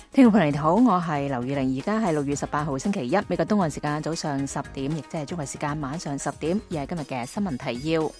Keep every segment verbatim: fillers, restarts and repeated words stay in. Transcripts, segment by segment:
聽眾朋友你好，我係劉宇玲，而家係六月十八號星期一，美國東岸時間早上十點，亦即係中國時間晚上十點，而係今日嘅新聞提要。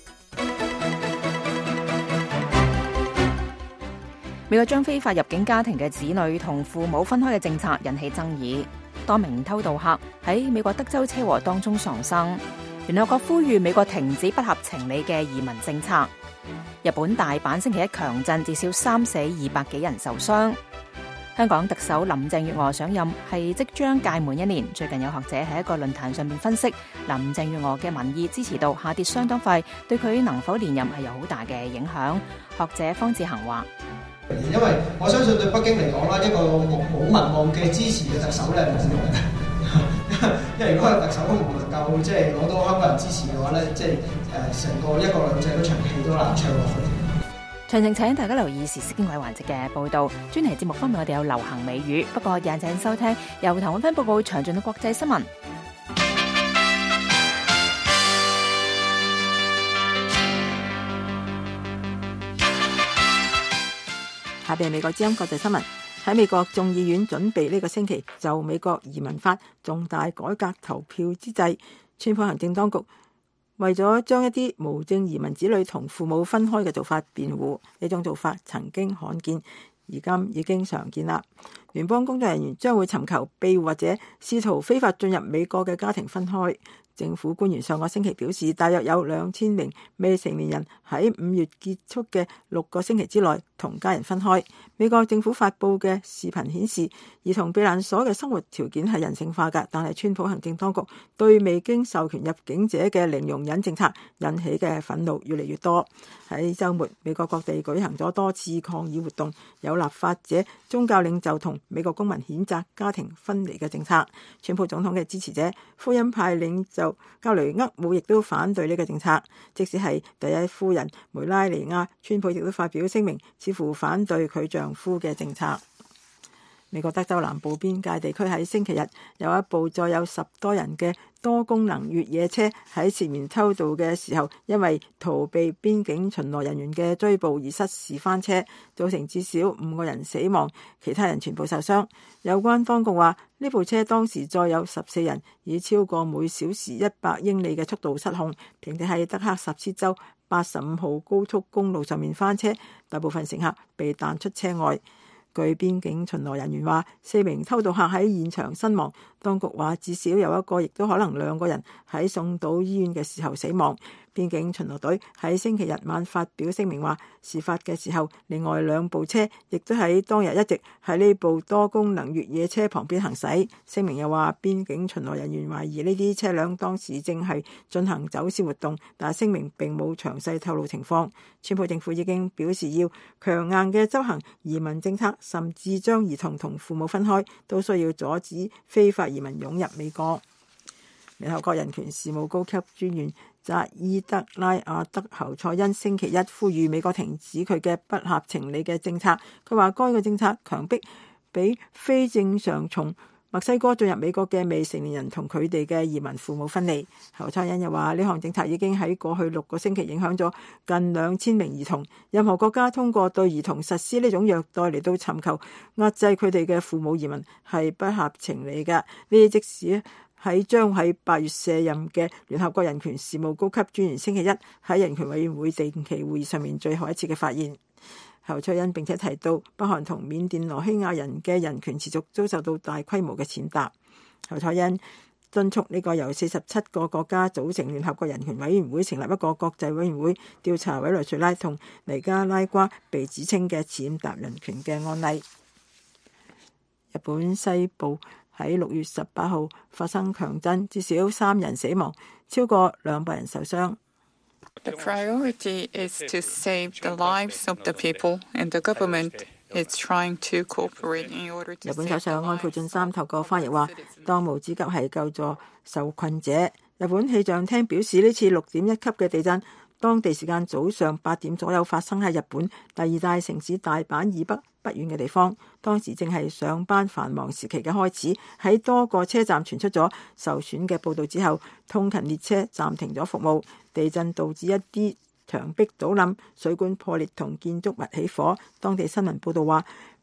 美國將非法入境家庭嘅子女同父母分開嘅政策引起爭議，多名偷渡客喺美國德州車禍當中喪生。聯合國呼籲美國停止不合情理嘅移民政策。日本大阪星期一強震，至少三死二百幾人受傷。香港特首林鄭月娥上任係即將屆滿一年，最近有學者喺一個論壇上面分析，林鄭月娥嘅民意支持度下跌相當快，對佢能否連任係有好大嘅影響。學者方志恒話： 因為我相信對北京嚟講啦，一個冇冇民望嘅支持嘅特首咧，係冇用嘅。因為如果係特首都唔能夠即係攞到香港人支持嘅話咧，即係誒成個一國兩制嗰場戲都難唱落去。 詳情請大家留意時事經緯環節嘅報導。專題節目方面，我哋有流行美語，不過也請收聽由譚永芬報告詳盡嘅國際新聞。 下邊係美國之音國際新聞。喺美國眾議院準備呢個星期就美國移民法重大改革投票之際，川普行政當局為咗將一啲無證移民子女同父母分開嘅做法辯護，呢種做法曾經罕見，而今已經常見啦。聯邦工作人員將會尋求庇護或者試圖非法進入美國嘅家庭分開。政府官員上個星期表示，大約有兩千名未成年人喺五月結束嘅六個星期之內同家人分開。美國政府發佈嘅視頻顯示，兒童避難所嘅生活條件係人性化㗎，但係川普行政當局對未經授權入境者嘅零容忍政策引起嘅憤怒越嚟越多。喺週末，美國各地舉行咗多次抗議活動，有立法者、宗教領袖同美國公民譴責家庭分離嘅政策。川普總統嘅支持者、福音派領袖加雷厄姆亦都反對呢個政策，即使係第一夫人梅拉尼亞，川普亦都發表聲明，似乎反對佢丈夫嘅政策。美國德州南部邊界地區喺星期日有一部載有十多人嘅多功能越野車喺涉嫌偷渡嘅時候，因為逃避邊境巡邏人員嘅追捕而失事翻車，造成至少五個人死亡，其他人全部受傷。有關當局話，呢部車當時載有十四人，以超過每小時一百英里嘅速度失控，並且喺德克薩斯州八十五號高速公路上面翻車，大部分乘客被彈出車外。據邊境巡邏人員話，四名偷渡客喺現場身亡。當局話至少有一個，亦都可能兩個人喺送到醫院嘅時候死亡。邊境巡邏隊喺星期日晚發表聲明話，事發嘅時候，另外兩部車亦都喺當日一直喺呢部多功能越野車旁邊行駛。聲明又話，邊境巡邏人員懷疑呢啲車輛當時正係進行走私活動，但係聲明並冇詳細透露情況。川普政府已經表示要強硬嘅執行移民政策，甚至將兒童同父母分開，都需要阻止非法移民湧入美國。聯合國人權事務高級專員扎伊德拉亞德侯賽因星期一呼籲美國停止佢嘅不合情理嘅政策。佢話該個政策強迫俾非正常從墨西哥進入美國嘅未成年人同佢哋嘅移民父母分離。侯賽因又話，呢項政策已經喺過去六個星期影響咗近兩千名兒童。任何國家通過對兒童實施呢種虐待嚟到尋求壓制佢哋嘅父母移民係不合情理嘅。呢啲即使喺將喺八月卸任嘅聯合國人權事務高級專員星期一喺人權委員會定期會議上面最後一次嘅發言。侯賽因並且提到，北韓同緬甸羅興亞人嘅人權持續遭受到大規模嘅踐踏。侯賽因敦促呢個由四十七個國家組成聯合國人權委員會成立一個國際委員會調查委內瑞拉同尼加拉瓜被指稱嘅踐踏人權嘅案例。日本西部喺六月十八號發生強震，至少三人死亡，超過兩百人受傷。 The priority is to save the lives of the people, and the government is trying to cooperate in order to. 日本首相安倍晉三透過翻譯話，當務之急係救助受困者。日本氣象廳表示，呢次六點一級嘅地震，當地時間早上八點左右發生喺日本第二大城市大阪以北不遠嘅地方，當時正係上班繁忙時期嘅開始。喺多個車站傳出咗受損嘅報道之後，通勤列車暫停咗服務。地震導致一啲牆壁倒冧、水管破裂同建築物起火。當地新聞報道話，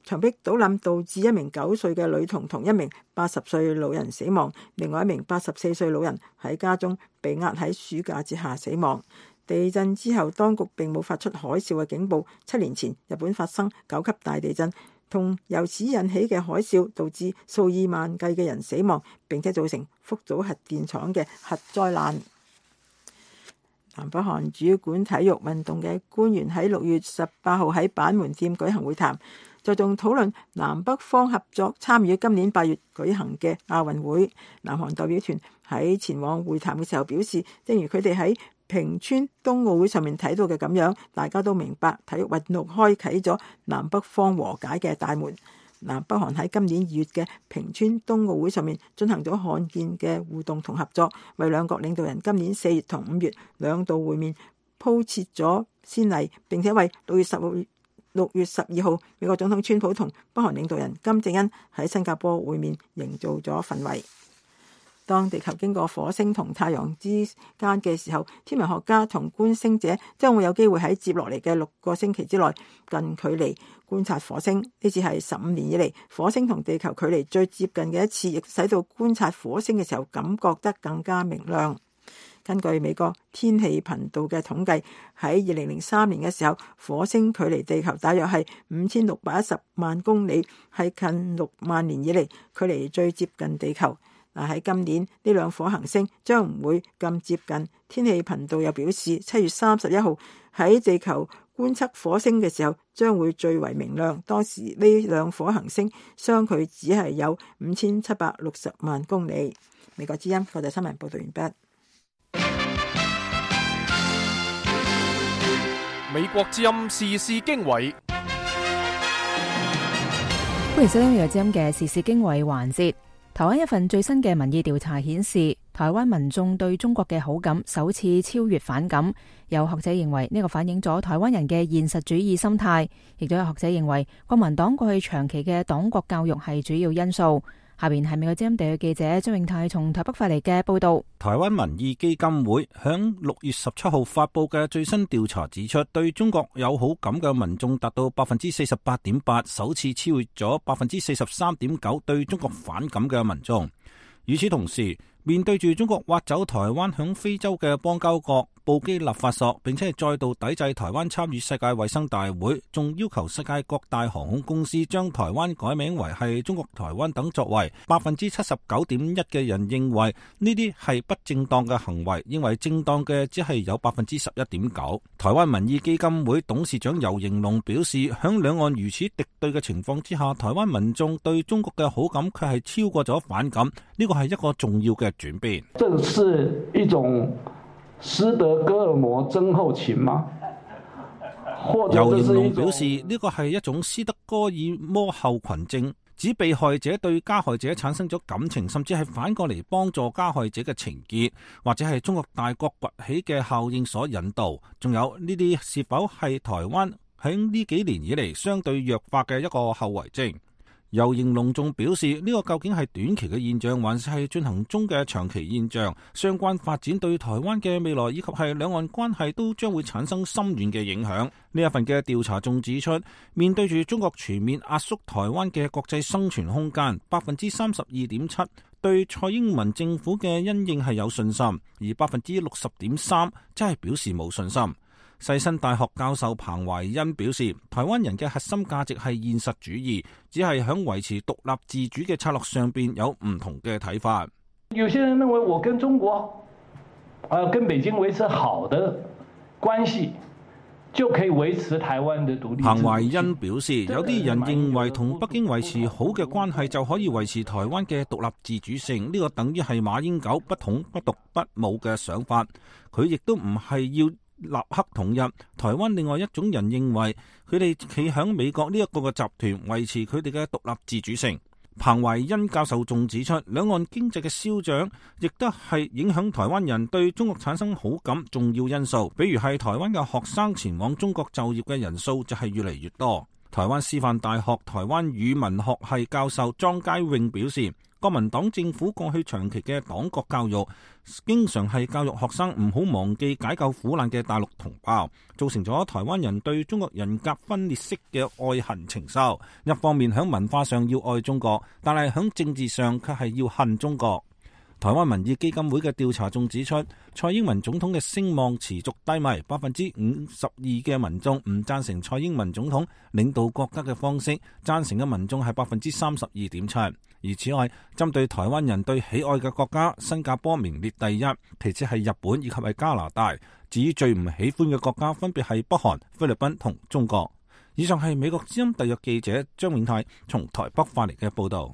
牆壁倒冧導致一名九歲嘅女童同一名八十歲老人死亡，另外一名八十四歲老人喺家中被壓喺書架之下死亡。地震之後，當局並冇發出海嘯嘅警報。七年前，日本發生九級大地震，同由此引起嘅海嘯導致數以萬計嘅人死亡，並且造成福島核電廠嘅核災難。南北韓主管體育運動嘅官員喺六月十八號喺板門店舉行會談，就仲討論南北方合作參與今年八月舉行嘅亞運會。南韓代表團喺前往會談嘅時候表示，正如佢哋喺平川冬奧會上面睇到嘅咁樣，大家都明白體育運動開啟咗南北方和解嘅大門。南北韓喺今年二月嘅平川冬奧會上面進行咗罕見嘅互動同合作，為兩國領導人今年四月同五月兩度會面鋪設咗先例，並且為六月十號六月十二號美國總統川普同北韓領導人金正恩喺新加坡會面營造咗氛圍。當地球經過火星同太陽之間嘅時候，天文學家同觀星者將會有機會喺接落嚟嘅六個星期之內近距離觀察火星。呢次係十五年以嚟火星同地球距離最接近嘅一次，亦使到觀察火星嘅時候感覺得更加明亮。根據美國天氣頻道嘅統計，喺二零零三年嘅時候，火星距離地球大約係五千六百一十萬公里，係近六萬年以嚟距離最接近地球。嗱，喺今年呢兩顆行星將唔會咁接近。天氣頻道又表示，七月三十一號喺地球觀測火星嘅時候將會最為明亮。當時呢兩顆行星相距只係有五千七百六十萬公里。美國之音國際新聞報道完畢。 美國之音時事經緯， 歡迎收聽美國之音嘅時事經緯環節。台灣一份最新嘅民意調查顯示，台灣民眾對中國嘅好感首次超越反感。有學者認為呢個反映咗台灣人嘅現實主義心態，亦都有學者認為國民黨過去長期嘅黨國教育係主要因素。下邊係美國之音地嘅記者張永泰從台北發嚟嘅報道。 台灣民意基金會響六月十七號發布嘅最新調查指出，對中國有好感嘅民眾達到百分之四十八點八，首次超越咗百分之四十三點九對中國反感嘅民眾。與此同時，面對住中國挖走台灣響非洲嘅邦交國，布基納法索，並且係再度抵制台灣參與世界衛生大會，仲要求世界各大航空公司將台灣改名為係中國台灣等作為。百分之七十九點一嘅人認為呢啲係不正當嘅行為，認為正當嘅只係有百分之十一點九。台灣民意基金會董事長游盈隆表示，響兩岸如此敵對嘅情況之下，台灣民眾對中國嘅好感卻係超過咗反感，呢個係一個重要嘅轉變。 這是一種斯德哥爾摩症候群嗎？ 游盈隆表示，呢個係一種斯德哥爾摩候群症，指被害者對加害者產生咗感情，甚至係反過嚟幫助加害者嘅情結，或者係中國大國崛起嘅效應所引導。仲有呢啲是否係台灣喺呢幾年以嚟相對弱化嘅一個後遺症？游盈隆仲表示，呢個究竟係短期嘅現象，還是係進行中嘅長期現象？相關發展對台灣嘅未來以及係兩岸關係都將會產生深遠嘅影響。呢一份嘅調查仲指出，面對住中國全面壓縮台灣嘅國際生存空間，百分之三十二點七對蔡英文政府嘅因應係有信心，而百分之六十點三即係表示冇信心。世新大學教授彭懷恩表示，台灣人嘅核心價值係現實主義，只係響維持獨立自主嘅策略上邊有唔同嘅睇法。 有些人認為我跟中國，呃，跟北京維持好的關係，就可以維持台灣的獨立。 彭懷恩表示，有啲人認為同北京維持好嘅關係就可以維持台灣嘅獨立自主性，呢個等於係馬英九不統不獨不武嘅想法。佢亦都唔係要立刻統一台灣。另外一種人認為，佢哋企響美國呢一個嘅集團維持佢哋嘅獨立自主性。彭懷恩教授仲指出，兩岸經濟嘅消長亦都係影響台灣人對中國產生好感重要因素。比如係台灣嘅學生前往中國就業嘅人數就係越嚟越多。台灣師範大學台灣語文學系教授莊佳穎表示， 國民黨政府過去長期嘅黨國教育，經常係教育學生唔好忘記解救苦難嘅大陸同胞，造成咗台灣人對中國人格分裂式嘅愛恨情仇。一方面響文化上要愛中國，但係響政治上卻係要恨中國。台灣民意基金會嘅調查仲指出，蔡英文總統嘅聲望持續低迷，百分之五十二嘅民眾唔贊成蔡英文總統領導國家嘅方式，贊成嘅民眾係百分之三十二點七。而此外，針對台灣人對喜愛嘅國家，新加坡名列第一，其次係日本以及係加拿大。至於最唔喜歡嘅國家，分別係北韓、菲律賓同中國。以上係美國之音特約記者張永泰從台北發嚟嘅報導。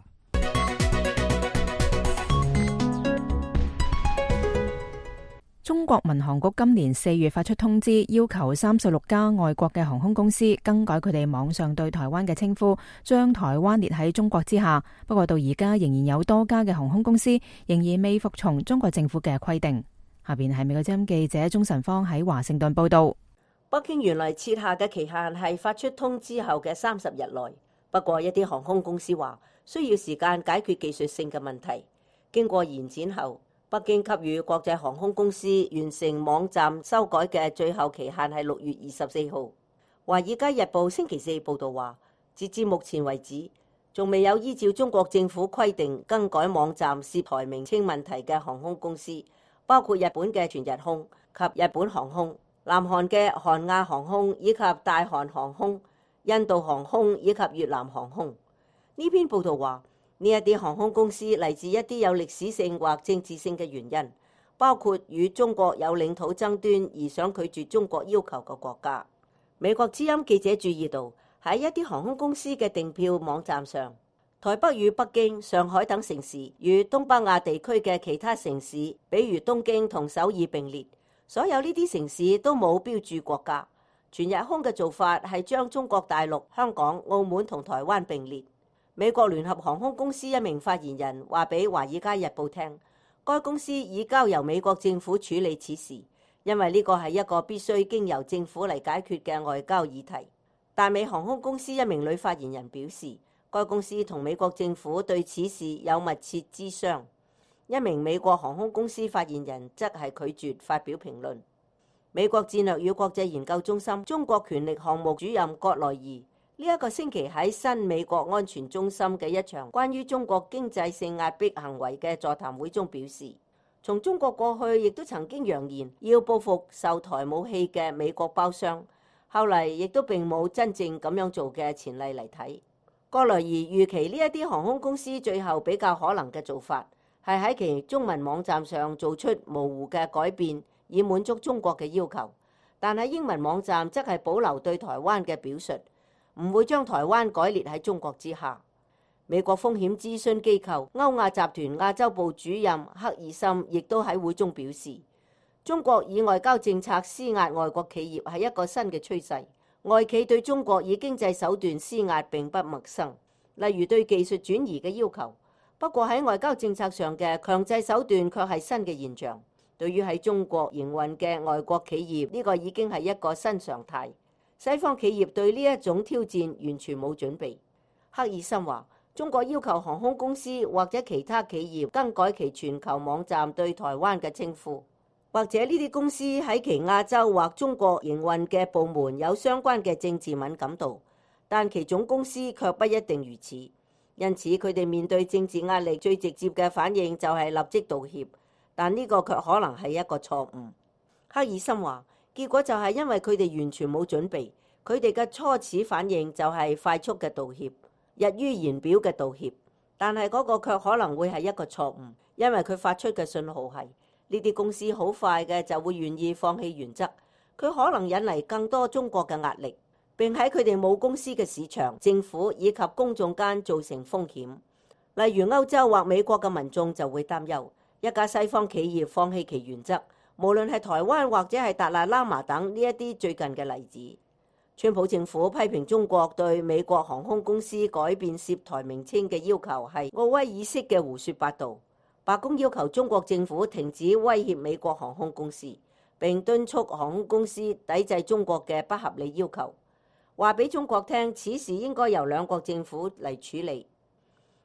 中國民航局今年四月發出通知，要求三十六家外國嘅航空公司更改佢哋網上對台灣嘅稱呼，將台灣列喺中國之下。不過到而家仍然有多家嘅航空公司仍然未服從中國政府嘅規定。下邊係美國之音記者鍾晨芳喺華盛頓報道。 北京原來設下嘅期限係發出通知後嘅三十日內，不過一啲航空公司話需要時間解決技術性嘅問題。經過延展後，北京給予國際航空公司完成網站修改嘅最後期限係六月二十四號。華爾街日報星期四報道話，截至目前為止，仲未有依照中國政府規定更改網站涉台名稱問題嘅航空公司，包括日本嘅全日空及日本航空、南韓嘅韓亞航空以及大韓航空、印度航空以及越南航空。呢篇報道話，呢一啲航空公司嚟自一啲有歷史性或政治性嘅原因，包括與中國有領土爭端而想拒絕中國要求嘅國家。美國之音記者注意到，喺一啲航空公司嘅訂票網站上，台北與北京、上海等城市與東北亞地區嘅其他城市，比如東京同首爾並列。所有呢啲城市都冇標注國家。全日空嘅做法係將中國大陸、香港、澳門同台灣並列。美國聯合航空公司一名發言人話俾《華爾街日報》聽，該公司已交由美國政府處理此事，因為呢個係一個必須經由政府嚟解決嘅外交議題。大美航空公司一名女發言人表示，該公司同美國政府對此事有密切諮商。一名美國航空公司發言人則係拒絕發表評論。美國戰略與國際研究中心中國權力項目主任葛萊儀呢一個星期喺新美國安全中心嘅一場關於中國經濟性壓迫行為嘅座談會中表示，從中國過去亦都曾經揚言要報復售台武器嘅美國包商，後嚟亦都並冇真正咁樣做嘅前例嚟睇。葛萊儀預期呢一啲航空公司最後比較可能嘅做法係喺其中文網站上做出模糊嘅改變，以滿足中國嘅要求，但喺英文網站則係保留對台灣嘅表述，唔會將台灣改列喺中國之下。美國風險諮詢機構歐亞集團亞洲部主任克爾森亦都喺會中表示，中國以外交政策施壓外國企業係一個新嘅趨勢，外企對中國以經濟手段施壓並不陌生，例如對技術轉移嘅要求。不過喺外交政策上嘅強制手段卻係新嘅現象。對於喺中國營運嘅外國企業，呢個已經係一個新常態。西方企業對呢一種挑戰完全冇準備。克爾森話，中國要求航空公司或者其他企業更改其全球網站對台灣嘅稱呼，或者呢啲公司喺其亞洲或中國營運嘅部門有相關嘅政治敏感度，但其總公司卻不一定如此。因此佢哋面對政治壓力最直接嘅反應就係立即道歉，但呢個卻可能係一個錯誤。克爾森話，結果就係因為佢哋完全冇準備，佢哋嘅初始反應就係快速嘅道歉，溢於言表嘅道歉，但係嗰個卻可能會係一個錯誤，因為佢發出嘅信號係呢啲公司好快嘅就會願意放棄原則，佢可能引嚟更多中國嘅壓力，並喺佢哋母公司嘅市場、政府以及公眾間造成風險。例如歐洲或美國嘅民眾就會擔憂一家西方企業放棄其原則，無論係台灣或者係達賴喇嘛等呢一啲最近嘅例子。川普政府批評中國對美國航空公司改變涉台名稱嘅要求係奧威爾式嘅胡說八道。白宮要求中國政府停止威脅美國航空公司，並敦促航空公司抵制中國嘅不合理要求，話俾中國聽此事應該由兩國政府嚟處理。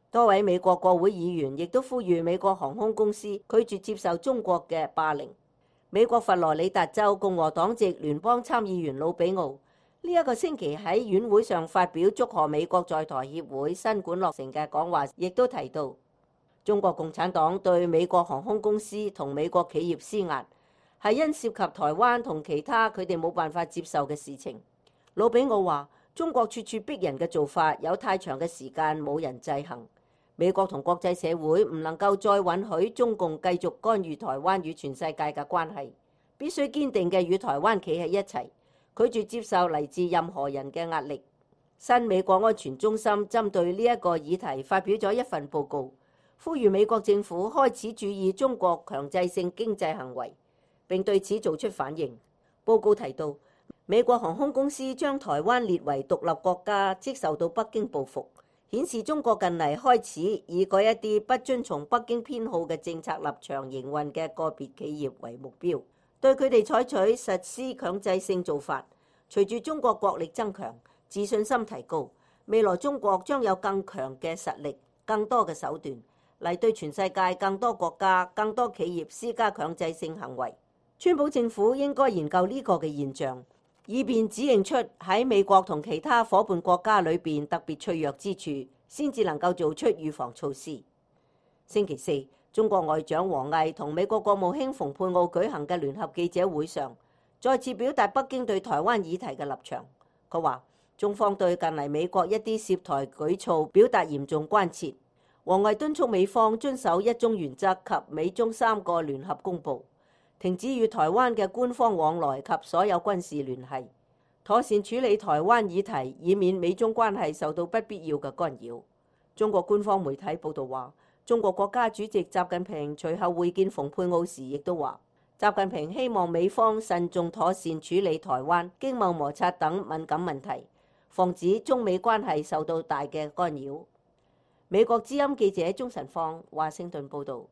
多位美國國會議員亦都呼籲美國航空公司拒絕接受中國嘅霸凌。美國佛羅里達州共和黨籍聯邦參議員魯比奧呢一個星期喺院會上發表祝賀美國在台協會新館落成嘅講話，亦都提到中國共產黨對美國航空公司同美國企業施壓，係因涉及台灣同其他佢哋冇辦法接受嘅事情。魯比奧話：中國處處逼人嘅做法有太長嘅時間冇人制衡，美國同國際社會唔能夠再允許中共繼續干預台灣與全世界嘅關係，必須堅定嘅與台灣企喺一齊，拒絕接受嚟自任何人嘅壓力。新美國安全中心針對呢一個議題發表咗一份報告，呼籲美國政府開始注意中國強制性經濟行為，並對此做出反應。報告提到，美國航空公司將台灣列為獨立國家，即受到北京報復，顯示中國近嚟開始以嗰一啲不遵從北京偏好嘅政策立場營運嘅個別企業為目標，對佢哋採取實施強制性做法。隨住中國國力增強，自信心提高，未來中國將有更強嘅實力、更多嘅手段嚟對全世界更多國家、更多企業施加強制性行為。川普政府應該研究呢個嘅現象，以便指認出喺美國同其他夥伴國家裏邊特別脆弱之處，先至能夠做出預防措施。星期四，中國外長王毅同美國國務卿蓬佩奧舉行嘅聯合記者會上，再次表達北京對台灣議題嘅立場。佢話：中方對近嚟美國一啲涉台舉措表達嚴重關切。王毅敦促美方遵守一中原則及美中三個聯合公報，停止與台灣嘅官方往來及所有軍事聯繫，妥善處理台灣議題，以免美中關係受到不必要嘅干擾。中國官方媒體報道話，中國國家主席習近平隨後會見蓬佩奧時，亦都話習近平希望美方慎重妥善處理台灣經貿摩擦等敏感問題，防止中美關係受到大嘅干擾。美國之音記者鍾晨放華盛頓報導。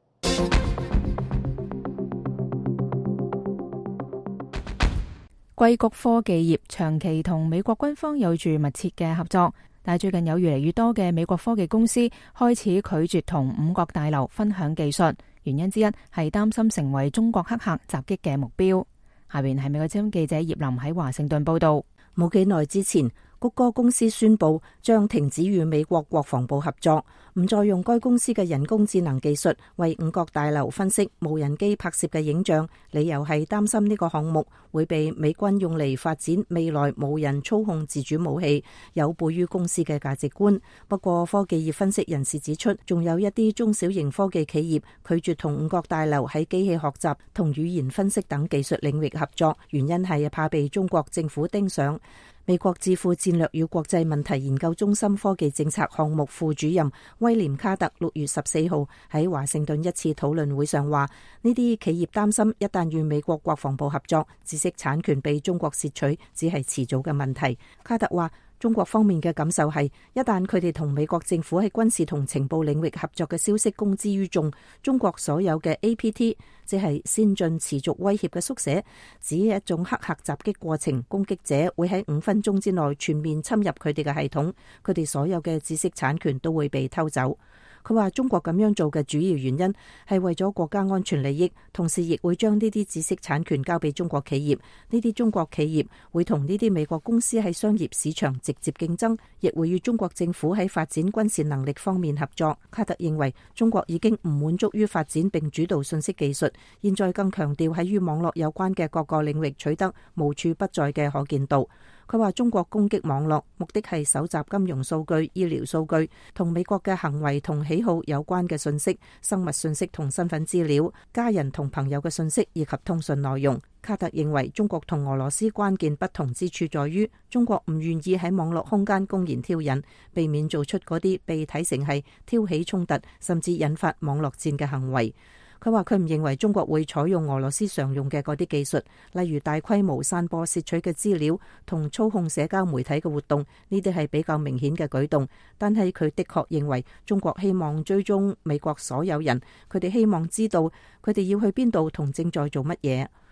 硅谷科技業長期同美國軍方有住密切嘅合作，但最近有越嚟越多嘅美國科技公司開始拒絕同五角大樓分享技術，原因之一係擔心成為中國黑客襲擊嘅目標。下邊係美國之音記者葉林喺華盛頓報導。 冇幾耐之前，谷歌公司宣布將停止與美國國防部合作，唔再用該公司嘅人工智能技術為五角大樓分析無人機拍攝嘅影像，理由係擔心呢個項目會被美軍用嚟發展未來無人操控自主武器，有悖於公司嘅價值觀。不過科技業分析人士指出，仲有一啲中小型科技企業拒絕同五角大樓喺機器學習同語言分析等技術領域合作，原因係怕被中國政府盯上。美國智庫戰略與國際問題研究中心科技政策項目副主任威廉卡特六月十四號喺華盛頓一次討論會上話，呢啲企業擔心一旦與美國國防部合作，知識產權被中國竊取只係遲早嘅問題。卡特話，中國方面嘅感受係，一旦佢哋同美國政府喺軍事同情報領域合作嘅消息公之於眾，中國所有嘅 A P T， 即係先進持續威脅嘅縮寫，指一種黑客襲擊過程，攻擊者會喺五分鐘之內全面侵入佢哋嘅系統，佢哋所有嘅知識產權都會被偷走。佢話中國咁樣做嘅主要原因係為咗國家安全利益，同時亦會將呢啲知識產權交俾中國企業。呢啲中國企業會同呢啲美國公司喺商業市場直接競爭，亦會與中國政府喺發展軍事能力方面合作。卡特認為中國已經唔滿足於發展並主導信息技術，現在更強調喺與網絡有關嘅各個領域取得無處不在嘅可見度。佢話中國攻擊網絡目的係搜集金融數據、醫療數據、同美國嘅行為同喜好有關嘅信息、生物信息同身份資料、家人同朋友嘅信息以及通訊內容。卡特認為中國同俄羅斯關鍵不同之處在於，中國唔願意喺網絡空間公然挑釁，避免做出嗰啲被睇成係挑起衝突甚至引發網絡戰嘅行為。佢話佢唔認為中國會採用俄羅斯常用嘅嗰啲技術，例如大規模散播竊取嘅資料同操控社交媒體嘅活動，呢啲係比較明顯嘅舉動。但係佢的確認為中國希望追蹤美國所有人，佢哋希望知道佢哋要去邊度同正在做乜嘢。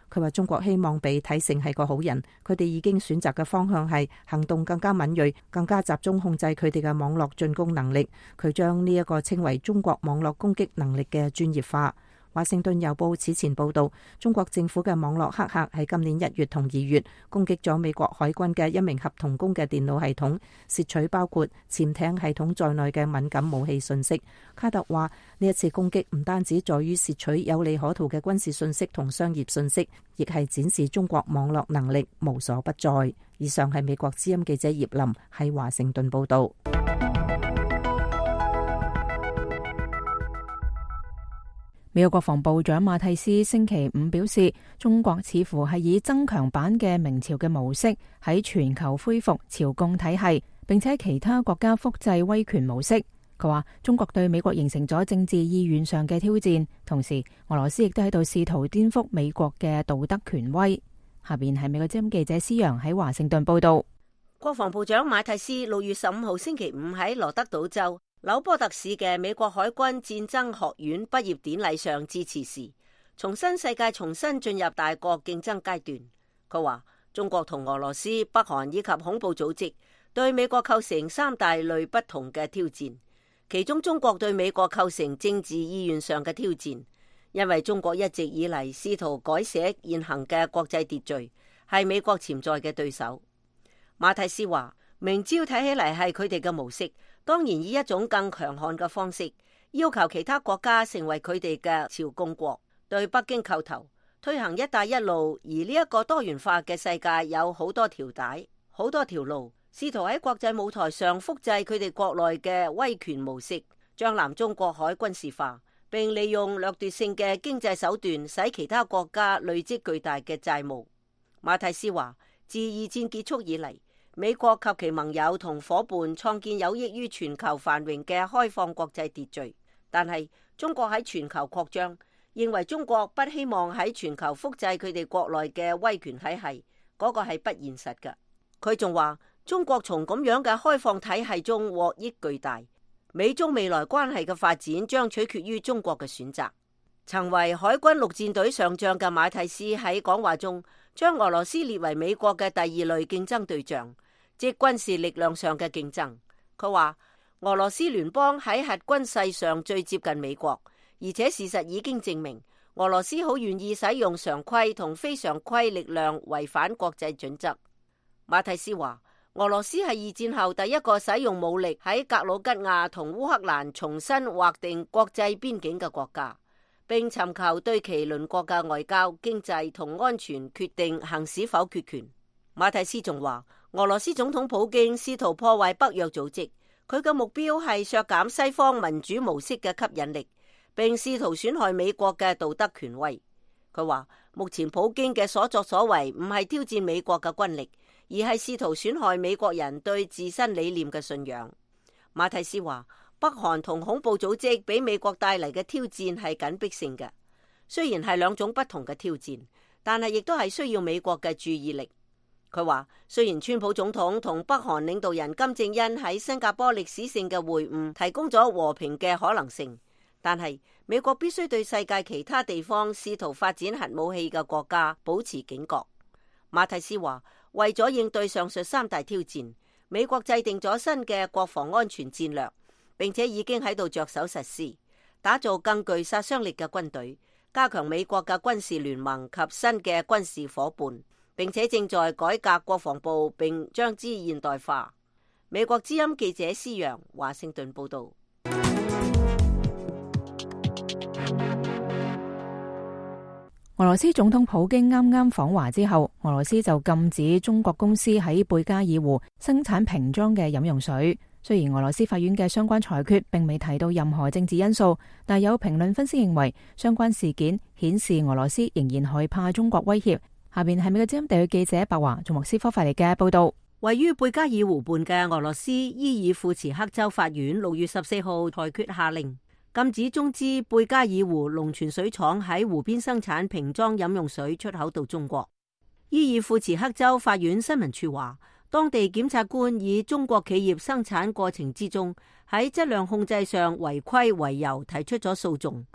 佢話中國希望被睇成係個好人，佢哋已經選擇嘅方向係行動更加敏銳，更加集中控制佢哋嘅網絡進攻能力。佢將呢一個稱為中國網絡攻擊能力嘅專業化。華盛頓郵報此前報道，中國政府嘅網絡黑客喺今年一月同二月攻擊咗美國海軍嘅一名合同工嘅電腦系統，竊取包括潛艇系統在內嘅敏感武器信息。卡特話呢一次攻擊唔單止在於竊取有利可圖嘅軍事信息同商業信息，亦係展示中國網絡能力無所不在。以上係美國之音記者葉林喺華盛頓報道。 美國國防部長馬蒂斯星期五表示，中國似乎係以增強版嘅明朝嘅模式喺全球恢復朝貢體系，並且其他國家複製威權模式。佢話中國對美國形成咗政治意願上嘅挑戰，同時俄羅斯亦都喺度試圖顛覆美國嘅道德權威。下邊係美國之音記者施洋喺華盛頓報道。 國防部長馬蒂斯六月十五號星期五喺羅德島州紐波特市嘅美國海軍戰爭學院畢業典禮上致辭時，重申世界重新進入大國競爭階段。佢話中國同俄羅斯、北韓以及恐怖組織對美國構成三大類不同嘅挑戰，其中中國對美國構成政治意願上嘅挑戰，因為中國一直以嚟試圖改寫現行嘅國際秩序，係美國潛在嘅對手。馬蒂斯話明朝睇起嚟係佢哋嘅模式，當然以一種更強悍嘅方式要求其他國家成為佢哋嘅朝貢國，對北京叩頭，推行一帶一路。而呢一個多元化嘅世界有好多條帶，好多條路，試圖喺國際舞台上複製佢哋國內嘅威權模式，將南中國海軍事化，並利用掠奪性嘅經濟手段使其他國家累積巨大嘅債務。馬蒂斯話自二戰結束以嚟，美國及其盟友同夥伴創建有益於全球繁榮嘅開放國際秩序，但係中國喺全球擴張，認為中國不希望喺全球複製佢哋國內嘅威權體系，嗰個係不現實嘅。佢仲話中國從咁樣嘅開放體系中獲益巨大，美中未來關係嘅發展將取決於中國嘅選擇。曾為海軍陸戰隊上將嘅馬蒂斯喺講話中將俄羅斯列為美國嘅第二類競爭對象，即軍事力量上嘅競爭。佢話俄羅斯聯邦喺核軍勢上最接近美國，而且事實已經證明俄羅斯好願意使用常規同非常規力量違反國際準則。馬蒂斯話俄羅斯係二戰後第一個使用武力喺格魯吉亞同烏克蘭重新劃定國際邊境嘅國家，並尋求對其鄰國嘅外交、經濟同安全決定行使否決權。馬蒂斯仲話俄羅斯總統普京試圖破壞北約組織，佢嘅目標係削減西方民主模式嘅吸引力，並試圖損害美國嘅道德權威。佢話目前普京嘅所作所為唔係挑戰美國嘅軍力，而係試圖損害美國人對自身理念嘅信仰。馬蒂斯話北韓同恐怖組織俾美國帶嚟嘅挑戰係緊迫性嘅，雖然係兩種不同嘅挑戰，但係亦都係需要美國嘅注意力。佢話雖然川普總統同北韓領導人金正恩喺新加坡歷史性嘅會晤提供咗和平嘅可能性，但係美國必須對世界其他地方試圖發展核武器嘅國家保持警覺。馬蒂斯話為咗應對上述三大挑戰，美國制定咗新嘅國防安全戰略，並且已經喺度着手實施，打造更具殺傷力嘅軍隊，加強美國嘅軍事聯盟及新嘅軍事夥伴，並且正在改革國防部，並將之現代化。美國之音記者施洋華盛頓報道。 俄羅斯總統普京啱啱訪華之後，俄羅斯就禁止中國公司喺貝加爾湖生產瓶裝嘅飲用水。雖然俄羅斯法院嘅相關裁決並未提到任何政治因素，但有評論分析認為，相關事件顯示俄羅斯仍然害怕中國威脅。下邊係美國之音地區記者白華從莫斯科發嚟嘅報道。 位於貝加爾湖畔嘅俄羅斯伊爾庫茨克州法院六月十四號裁決下令，禁止中資貝加爾湖龍泉水廠喺湖邊生產瓶裝飲用水出口到中國。伊爾庫茨克州法院新聞處話，當地檢察官以中國企業生產過程之中喺質量控制上違規為由提出咗訴訟。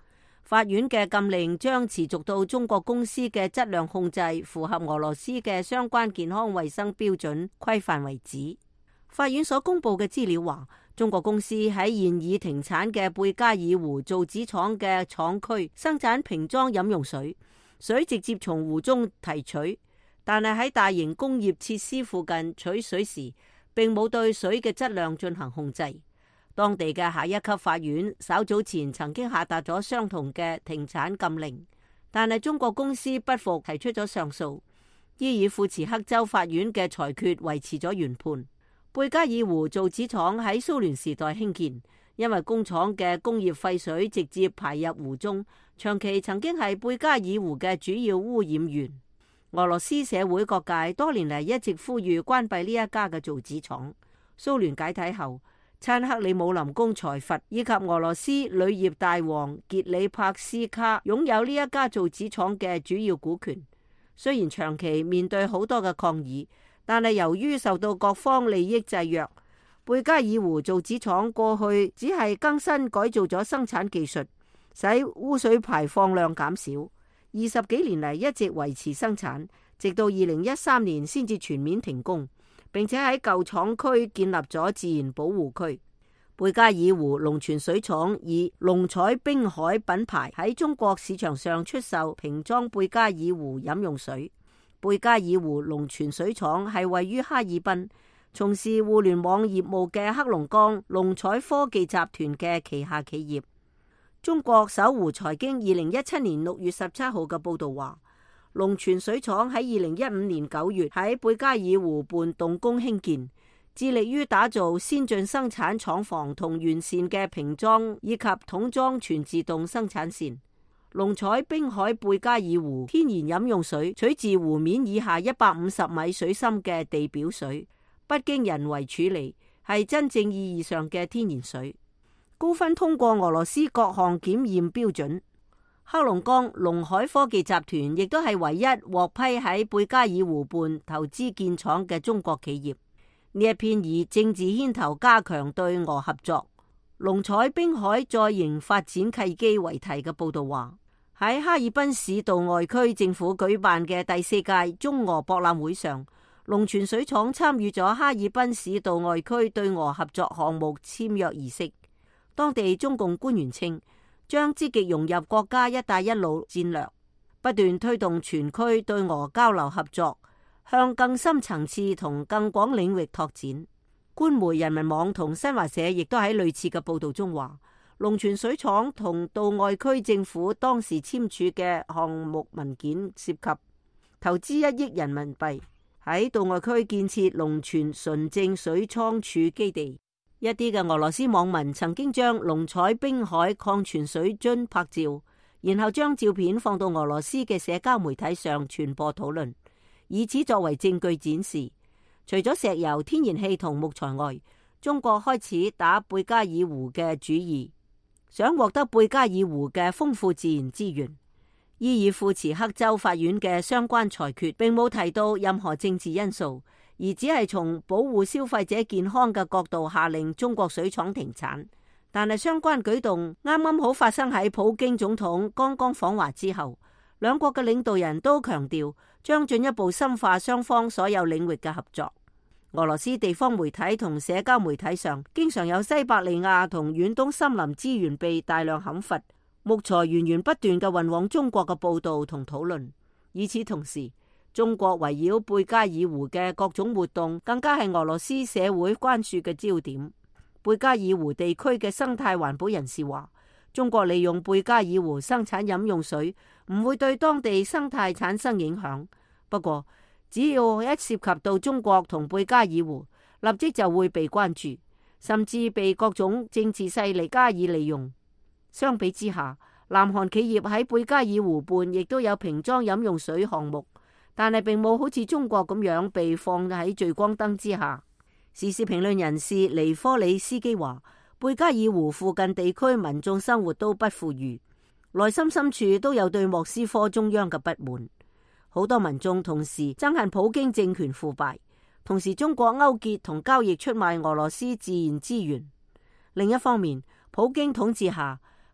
法院嘅禁令將持續到中國公司嘅質量控制符合俄羅斯嘅相關健康衛生標準規範為止。法院所公布嘅資料話，中國公司喺現已停產嘅貝加爾湖造紙廠嘅廠區生產瓶裝飲用水，水直接從湖中提取，但係喺大型工業設施附近取水時，並冇對水嘅質量進行控制。當地嘅下一級法院稍早前曾經下達咗相同嘅停產禁令，但係中國公司不服，提出咗上訴。伊爾庫茨克州法院嘅裁決維持咗原判。貝加爾湖造紙廠喺蘇聯時代興建，因為工廠嘅工業廢水直接排入湖中，長期曾經係貝加爾湖嘅主要污染源。俄羅斯社會各界多年嚟一直呼籲關閉呢一家嘅造紙廠。蘇聯解體後，親克里姆林宮財閥以及俄羅斯鋁業大王傑里帕斯卡擁有呢一家造紙廠嘅主要股權。雖然長期面對好多嘅抗議，但係由於受到各方利益制約，貝加爾湖造紙廠過去只係更新改造咗生產技術，使污水排放量減少。二十幾年嚟一直維持生產，直到二零一三年先至全面停工，並且喺舊廠區建立咗自然保護區。貝加爾湖龍泉水廠以龍彩冰海品牌喺中國市場上出售瓶裝貝加爾湖飲用水。貝加爾湖龍泉水廠係位於哈爾濱，從事互聯網業務嘅黑龍江龍彩科技集團嘅旗下企業。中國搜狐財經二零一七年六月十七號嘅報道話，龍泉水廠喺二零一五年九月喺貝加爾湖畔動工興建，致力於打造先進生產廠房同完善嘅瓶裝以及桶裝全自動生產線。龍彩冰海貝加爾湖天然飲用水取自湖面以下一百五十米水深嘅地表水，不經人為處理，係真正意義上嘅天然水，高分通過俄羅斯各項檢驗標準。黑龍江龍海科技集團亦都係唯一獲批喺貝加爾湖畔投資建廠嘅中國企業。呢一篇以政治牽頭加強對俄合作、龍彩冰海再營發展契機為題嘅報道話，喺哈爾濱市道外區政府舉辦嘅第四屆中俄博覽會上，龍泉水廠參與咗哈爾濱市道外區對俄合作項目簽約儀式。當地中共官員稱，將積極融入國家一帶一路戰略，不斷推動全區對俄交流合作，向更深層次同更廣領域拓展。官媒人民網同新華社亦都喺類似嘅報道中話，龍泉水廠同道外區政府當時簽署嘅項目文件涉及投資一億人民幣喺道外區建設龍泉純正水倉儲基地。一啲嘅俄羅斯網民曾經將龍彩冰海礦泉水樽拍照，然後將照片放到俄羅斯嘅社交媒體上傳播討論，以此作為證據展示。除咗石油、天然氣同木材外，中國開始打貝加爾湖嘅主意，想獲得貝加爾湖嘅豐富自然資源。伊爾庫茨克州法院嘅相關裁決並冇提到任何政治因素，而只係從保護消費者健康嘅角度下令中國水廠停產。但係相關舉動啱啱好發生喺普京總統剛剛訪華之後，兩國嘅領導人都強調將進一步深化雙方所有領域嘅合作。俄羅斯地方媒體同社交媒體上經常有西伯利亞同遠東森林資源被大量砍伐、木材源源不斷嘅運往中國嘅報道同討論。與此同時，中國圍繞貝加爾湖嘅各種活動更加係俄羅斯社會關注嘅焦點。貝加爾湖地區嘅生態環保人士話，中國利用貝加爾湖生產飲用水唔會對當地生態產生影響，不過只要一涉及到中國同貝加爾湖，立即就會被關注，甚至被各種政治勢力加以利用。相比之下，南韓企業喺貝加爾湖畔亦都有瓶裝飲用水項目，但係並冇好似中國咁樣被放喺聚光燈之下。時事評論人士尼科里斯基話，貝加爾湖附近地區民眾生活都不富裕，內心深處都有對莫斯科中央嘅不滿。好多民眾同時憎恨普京政權腐敗，同時中國勾結同交易出賣俄羅斯自然資源。另一方面，普京統治下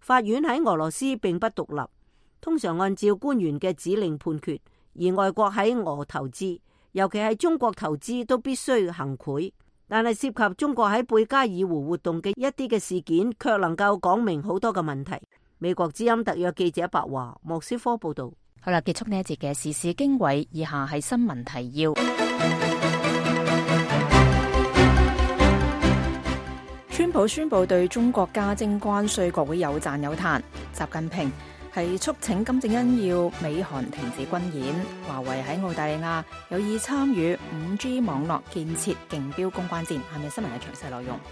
法院喺俄羅斯並不獨立，通常按照官員嘅指令判決，而外國喺俄投資，尤其係中國投資都必須行賄。但係涉及中國喺貝加爾湖活動嘅一啲嘅事件，卻能夠講明好多嘅問題。美國之音特約記者白華莫斯科報道。 好啦，結束呢一節嘅時事經緯，以下係新聞提要。川普宣布對中國加徵關稅，國會有讚有彈。習近平係促請金正恩要美韓停止軍演。華為喺澳大利亞有意參與五 G 網絡建設競標公關戰。係咪新聞嘅詳細內容？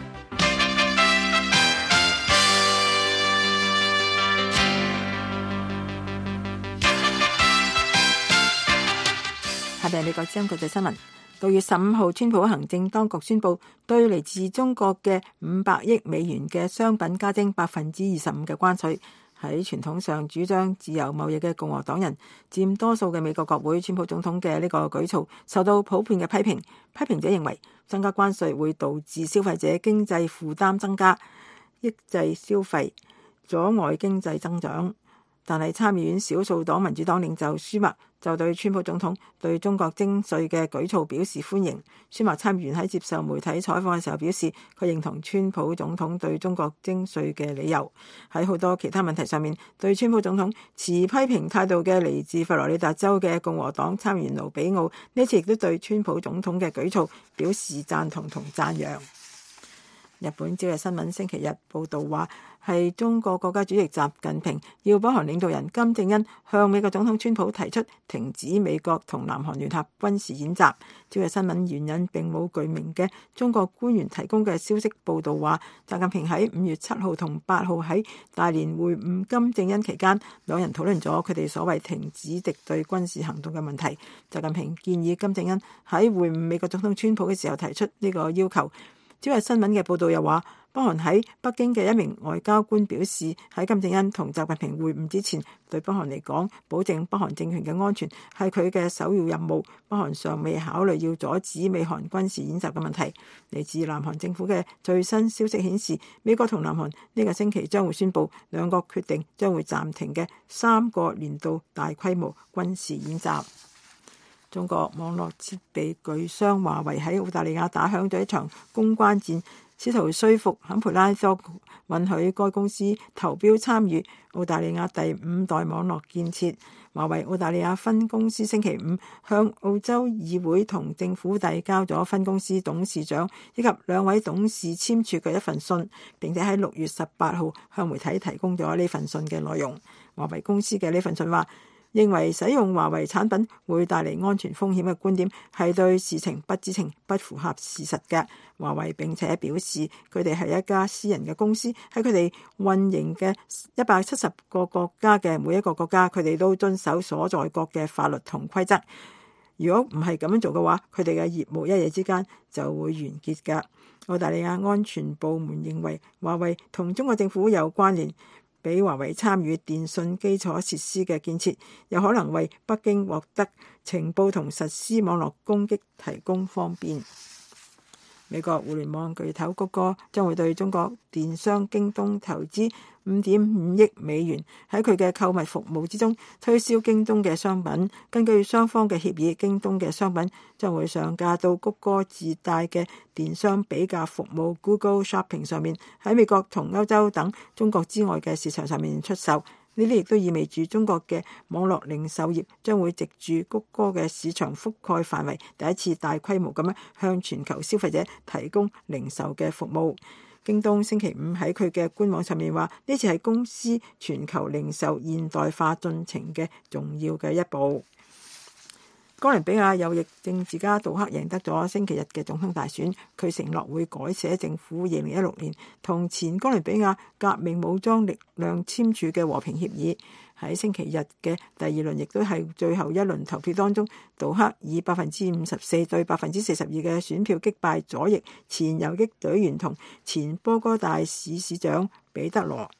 下邊係美國之音國際新聞。六月十五號，川普行政當局宣布對嚟自中國嘅五百億美元嘅商品加徵百分之二十五嘅關稅。喺傳統上主張自由貿易嘅共和黨人佔多數嘅美國國會，川普總統嘅呢個舉措受到普遍嘅批評。批評者認為增加關稅會導致消費者經濟負擔增加，抑制消費，阻礙經濟增長。但係參議院少數黨民主黨領袖舒默就對川普總統對中國徵稅嘅舉措表示歡迎。舒默參議員喺接受媒體採訪嘅時候表示，佢認同川普總統對中國徵稅嘅理由。喺好多其他問題上面，對川普總統持批評態度嘅嚟自佛羅里達州嘅共和黨參議員盧比奧呢次亦都對川普總統嘅舉措表示贊同同讚揚。日本朝日新聞星期日報道話，係中國國家主席習近平要北韓領導人金正恩向美國總統川普提出停止美國同南韓聯合軍事演習。朝日新聞援引並冇具名嘅中國官員提供嘅消息報道話，習近平喺五月七號同八號喺大連會晤金正恩期間，兩人討論咗佢哋所謂停止敵對軍事行動嘅問題。習近平建議金正恩喺會晤美國總統川普嘅時候提出呢個要求。朝日新聞嘅報導又話，北韓喺北京嘅一名外交官表示，喺金正恩同習近平會晤之前，對北韓嚟講，保證北韓政權嘅安全係佢嘅首要任務。北韓尚未考慮要阻止美韓軍事演習嘅問題。嚟自南韓政府嘅最新消息顯示，美國同南韓呢個星期將會宣布兩國決定將會暫停嘅三個年度大規模軍事演習。中國網絡設備巨商華為喺澳大利亞打響咗一場公關戰，試圖說服坎培拉當局允許該公司投標參與澳大利亞第五代網絡建設。華為澳大利亞分公司星期五向澳洲議會同政府遞交咗分公司董事長以及兩位董事簽署嘅一份信，並且喺六月十八號向媒體提供咗呢份信嘅內容。華為公司嘅呢份信話，認為使用華為產品會帶嚟安全風險嘅觀點係對事情不知情、不符合事實嘅。華為並且表示，佢哋係一家私人嘅公司，喺佢哋運營嘅一百七十個國家嘅每一個國家，佢哋都遵守所在國嘅法律同規則。如果唔係咁樣做嘅話，佢哋嘅業務一夜之間就會完結㗎。澳大利亞安全部門認為華為同中國政府有關聯，俾華為參與電信基礎設施嘅建設，有可能為北京獲得情報同實施網絡攻擊提供方便。美國互聯網巨頭谷歌將會對中國電商京東投資五點五億美元，喺佢嘅購物服務之中推銷京東嘅商品。根據雙方嘅協議，京東嘅商品將會上架到谷歌自帶嘅電商比價服務 Google Shopping 上面，喺美國同歐洲等中國之外嘅市場上面出售。呢啲亦都意味住中國嘅網絡零售業將會藉住谷歌嘅市場覆蓋範圍，第一次大規模咁樣向全球消費者提供零售嘅服務。京東星期五喺佢嘅官網上面話，呢次係公司全球零售現代化進程嘅重要嘅一步。哥倫比亞右翼政治家杜克贏得咗星期日嘅總統大選，佢承諾會改寫政府二零一六年同前哥倫比亞革命武裝力量簽署嘅和平協議。喺星期日嘅第二輪，亦都係最後一輪投票當中，杜克以百分之五十四對百分之四十二嘅選票擊敗左翼前游擊隊員同前波哥大市市長彼得羅。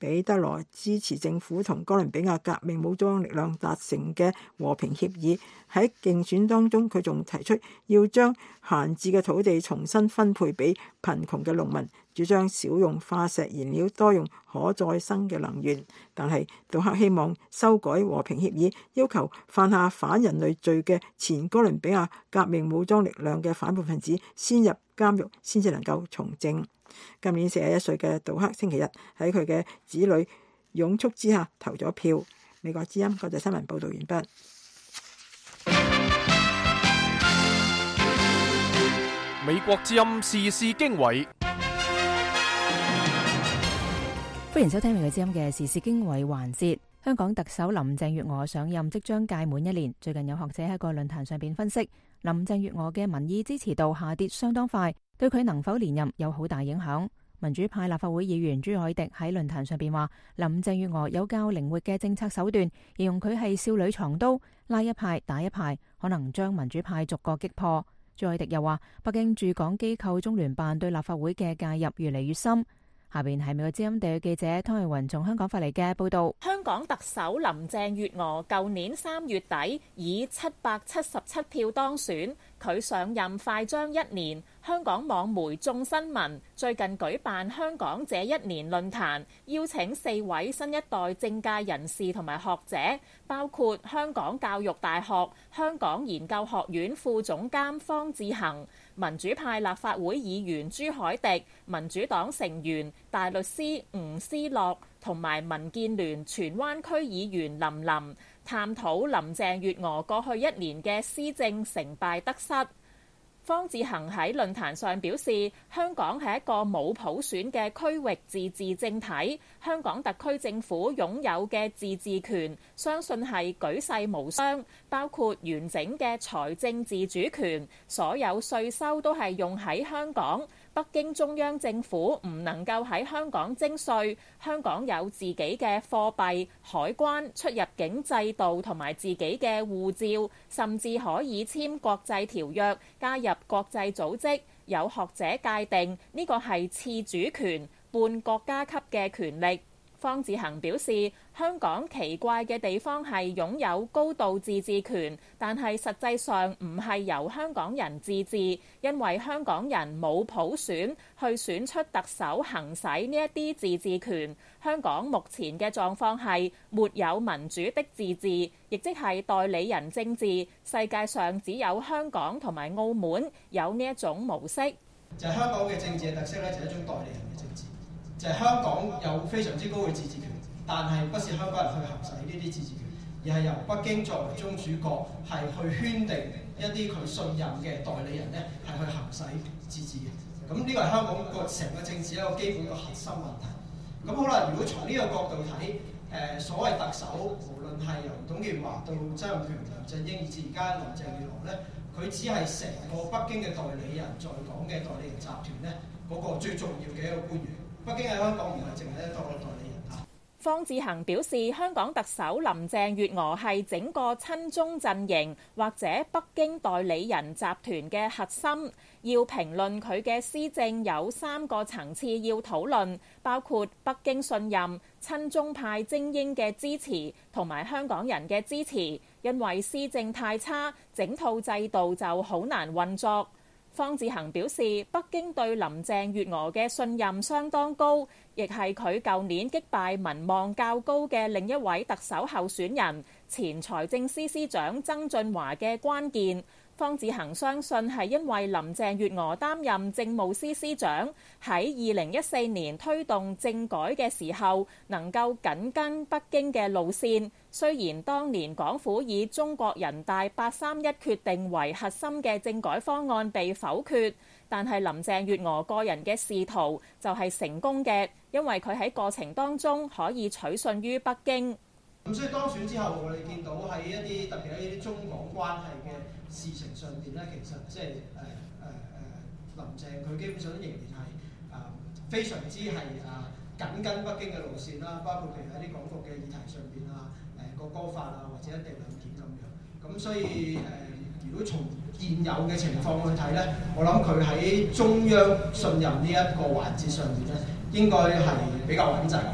彼得羅支持政府同哥倫比亞革命武裝力量達成嘅和平協議。喺競選當中，佢仲提出要將閒置嘅土地重新分配俾貧窮嘅農民，主張少用化石燃料，多用可再生嘅能源。但係杜克希望修改和平協議，要求犯下反人類罪嘅前哥倫比亞革命武裝力量嘅反叛分子先入監獄，先至能夠從政。今年四十一歲嘅杜克星期日喺佢嘅子女擁簇之下投咗票。美國之音國際新聞報道完畢。 美國之音時事經緯， 歡迎收聽美國之音嘅時事經緯環節。香港特首林鄭月娥上任即將屆滿一年，最近有學者喺個論壇上邊分析，林鄭月娥嘅民意支持度下跌相當快，對佢能否連任有好大影響。民主派立法會議員朱凱廸喺論壇上邊話，林鄭月娥有較靈活嘅政策手段，形容佢係少女藏刀，拉一派打一派，可能將民主派逐個擊破。朱凱廸又話，北京駐港機構中聯辦對立法會嘅介入越嚟越深。下邊係美國之音地記者湯慧雲從香港發嚟嘅報道。 香港特首林鄭月娥舊年三月底以七百七十七票當選，佢上任快將一年。香港網媒眾新聞最近舉辦香港這一年論壇，邀請四位新一代政界人士同埋學者，包括香港教育大學香港研究學院副總監方志恒、民主派立法會議員朱凱廸、民主黨成員大律師吳思樂同埋民建聯荃灣區議員林琳，探討林鄭月娥過去一年嘅施政成敗得失。方志恒喺論壇上表示，香港係一個冇普選嘅區域自治政體，香港特區政府擁有嘅自治權，相信係舉世無雙，包括完整嘅財政自主權，所有稅收都係用喺香港。北京中央政府唔能夠喺香港徵稅，香港有自己嘅貨幣、海關、出入境制度同埋自己嘅護照，甚至可以簽國際條約，加入國際組織。有學者界定呢個係次主權、半國家級嘅權力。方志恒表示，香港奇怪嘅地方係擁有高度自治權，但係實際上唔係由香港人自治，因為香港人冇普選去選出特首行使呢一啲自治權。香港目前嘅狀況係沒有民主的自治，亦即係代理人政治。世界上只有香港同埋澳門有呢一種模式。 就係香港嘅政治嘅特色咧，就係一種代理人嘅政治。就係香港有非常之高嘅自治權，但係不是香港人去行使呢啲自治權，而係由北京作為宗主國，係去圈定一啲佢信任嘅代理人咧，係去行使自治嘅。咁呢個係香港個成個政治一個基本嘅核心問題。咁好啦，如果從呢個角度睇，誒、呃、所謂特首，無論係由董建華到曾蔭權、梁振英，以至而家林鄭月娥咧，佢只係成個北京嘅代理人，在港嘅代理人集團咧，嗰、那個最重要嘅一個官員。北京喺香港唔係淨係一個代理人啊。 方志恒表示，香港特首林鄭月娥係整個親中陣營或者北京代理人集團嘅核心。要評論佢嘅施政有三個層次要討論，包括北京信任、親中派精英嘅支持同埋香港人嘅支持。因為施政太差，整套制度就好難運作。方志恒表示，北京對林鄭月娥嘅信任相當高，亦係佢舊年擊敗民望較高嘅另一位特首候選人，前財政司司長曾俊華嘅關鍵。方志恒相信係因為林鄭月娥擔任政務司司長，喺二零一四年推動政改嘅時候，能夠緊跟北京嘅路線。雖然當年港府以中國人大八三一決定為核心嘅政改方案被否決，但係林鄭月娥個人嘅仕途就係成功嘅，因為佢喺過程當中可以取信於北京。 咁所以當選之後，我哋見到喺一啲特別喺呢啲中港關係嘅事情上邊咧，其實即係誒誒誒林鄭佢基本上仍然係啊、呃、非常之係啊緊跟北京嘅路線啦，包括譬如喺啲港獨嘅議題上邊啊，誒國歌法啊或者一地兩檢咁樣。咁所以誒、呃，如果從現有嘅情況去睇咧，我諗佢喺中央信任呢一個環節上面咧，應該係比較穩陣嘅。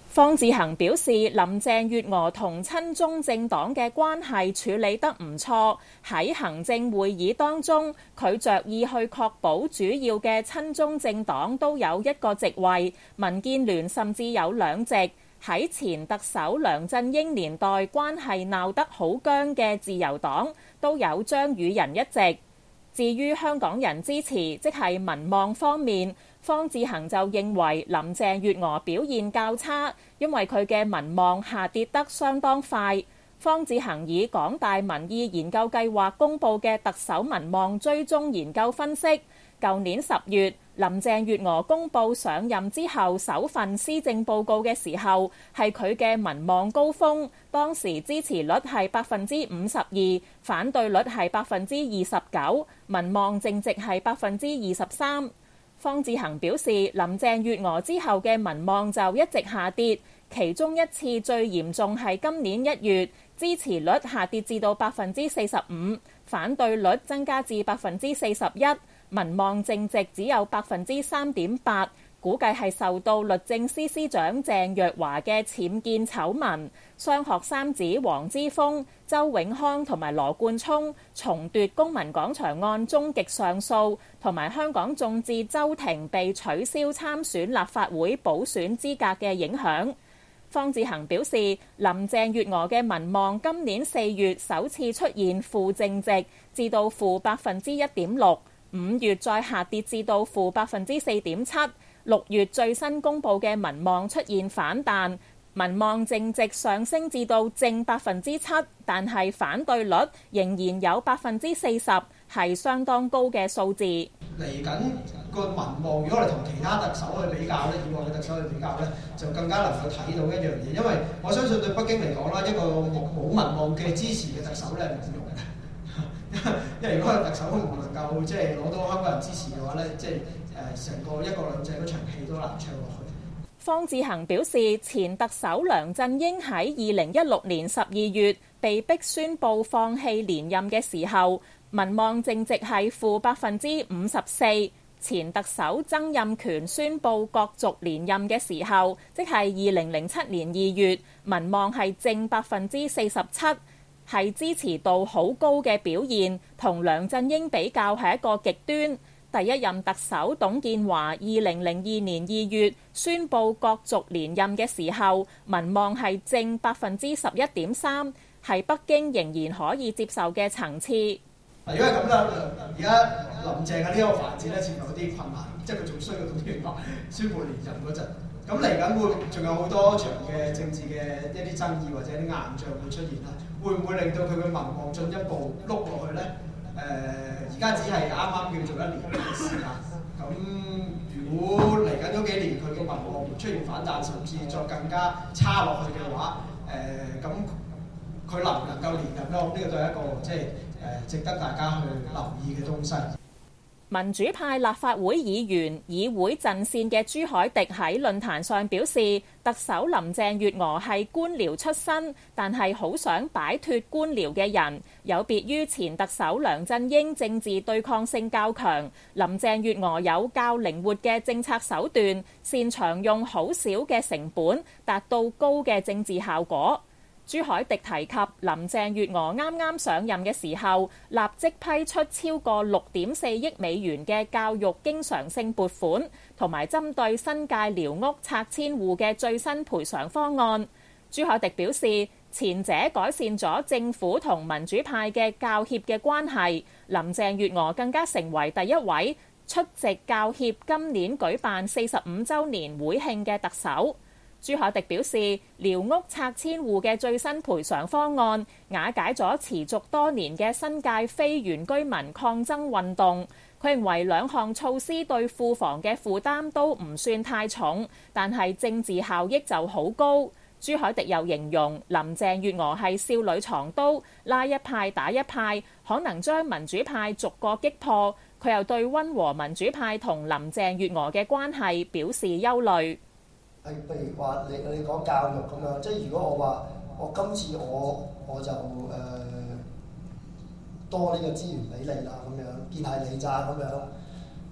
方志恒表示，林鄭月娥同親中政黨嘅關係處理得唔錯，喺行政會議當中，佢着意去確保主要嘅親中政黨都有一個席位，民建聯甚至有兩席。喺前特首梁振英年代關係鬧得好僵嘅自由黨都有張宇人一席。至於香港人支持，即係民望方面，方志恒就認為林鄭月娥表現較差，因為佢嘅民望下跌得相當快。方志恒以港大民意研究計劃公佈嘅特首民望追蹤研究分析，舊年十月林鄭月娥公佈上任之後首份施政報告嘅時候，係佢嘅民望高峰，當時支持率係百分之五十二，反對率係百分之二十九，民望淨值係百分之二十三。方志恒表示，林鄭月娥之後嘅民望就一直下跌，其中一次最嚴重係今年一月，支持率下跌至到百分之四十五，反對率增加至百分之四十一，民望淨值只有百分之三點八，估計係受到律政司司長鄭若驊嘅僭建醜聞、雙學三子黃之鋒、周永康同埋羅冠聰重奪公民廣場案終極上訴，同埋香港眾志周庭被取消參選立法會補選資格嘅影響。方志恒表示，林鄭月娥嘅民望今年四月首次出現負淨值，至到負百分之一點六，五月再下跌至到負百分之四點七，六月最新公佈嘅民望出現反彈，民望淨值上升至到正百分之七，但係反對率仍然有百分之四十，係相當高嘅數字。 嚟緊個民望，如果我哋同其他特首去比較咧，以往嘅特首去比較咧，就更加能夠睇到一樣嘢。因為我相信對北京嚟講啦，一個冇冇民望嘅支持嘅特首咧，係冇用嘅。因為如果個特首唔能夠即係攞到香港人支持嘅話咧，即係誒成個一國兩制嗰場戲都難唱落去。 方志恒表示，前特首梁振英喺二零一六年十二月被逼宣布放棄連任嘅時候，民望淨值係負百分之五十四。前特首曾蔭權宣布角逐連任嘅時候，即係二零零七年二月，民望係正百分之四十七，係支持度好高嘅表現，同梁振英比較係一個極端。第一任特首董建華二零零二年二月宣布角逐連任嘅時候，民望係正百分之十一點三，係北京仍然可以接受嘅層次。 如果係咁啦，而家林鄭嘅呢個環節咧，似乎有啲困難，即係佢仲需要董建華宣布連任嗰陣。咁嚟緊會仲有好多場嘅政治嘅一啲爭議或者啲硬仗會出現啦，會唔會令到佢嘅民望進一步碌落去咧？誒、呃，而家只係啱啱叫做一年嘅時間。咁如果嚟緊嗰幾年佢嘅民望出現反彈，甚至再更加差落去嘅話，誒咁佢能唔能夠連任咧？呢個都係一個即係誒值得大家去留意嘅東西。 民主派立法會議員議會陣線嘅朱凱廸喺論壇上表示，特首林鄭月娥係官僚出身，但係好想擺脫官僚嘅人，有別於前特首梁振英政治對抗性較強，林鄭月娥有較靈活嘅政策手段，擅長用好少嘅成本達到高嘅政治效果。朱凱廸提及林鄭月娥啱啱上任嘅時候，立即批出超過六點四億美元嘅教育經常性撥款，同埋針對新界寮屋拆遷戶嘅最新賠償方案。朱凱廸表示，前者改善咗政府同民主派嘅教協嘅關係，林鄭月娥更加成為第一位出席教協今年舉辦四十五週年會慶嘅特首。朱凱廸表示，寮屋拆遷戶嘅最新賠償方案瓦解咗持續多年嘅新界非原居民抗爭運動。佢認為兩項措施對庫房嘅負擔都唔算太重，但係政治效益就好高。朱凱廸又形容林鄭月娥係少女藏刀，拉一派打一派，可能將民主派逐個擊破。佢又對溫和民主派同林鄭月娥嘅關係表示憂慮。 係，譬如話你你講教育咁樣，即係如果我話我今次我我就誒、呃、多呢個資源俾你啦，咁樣見係你咋咁樣，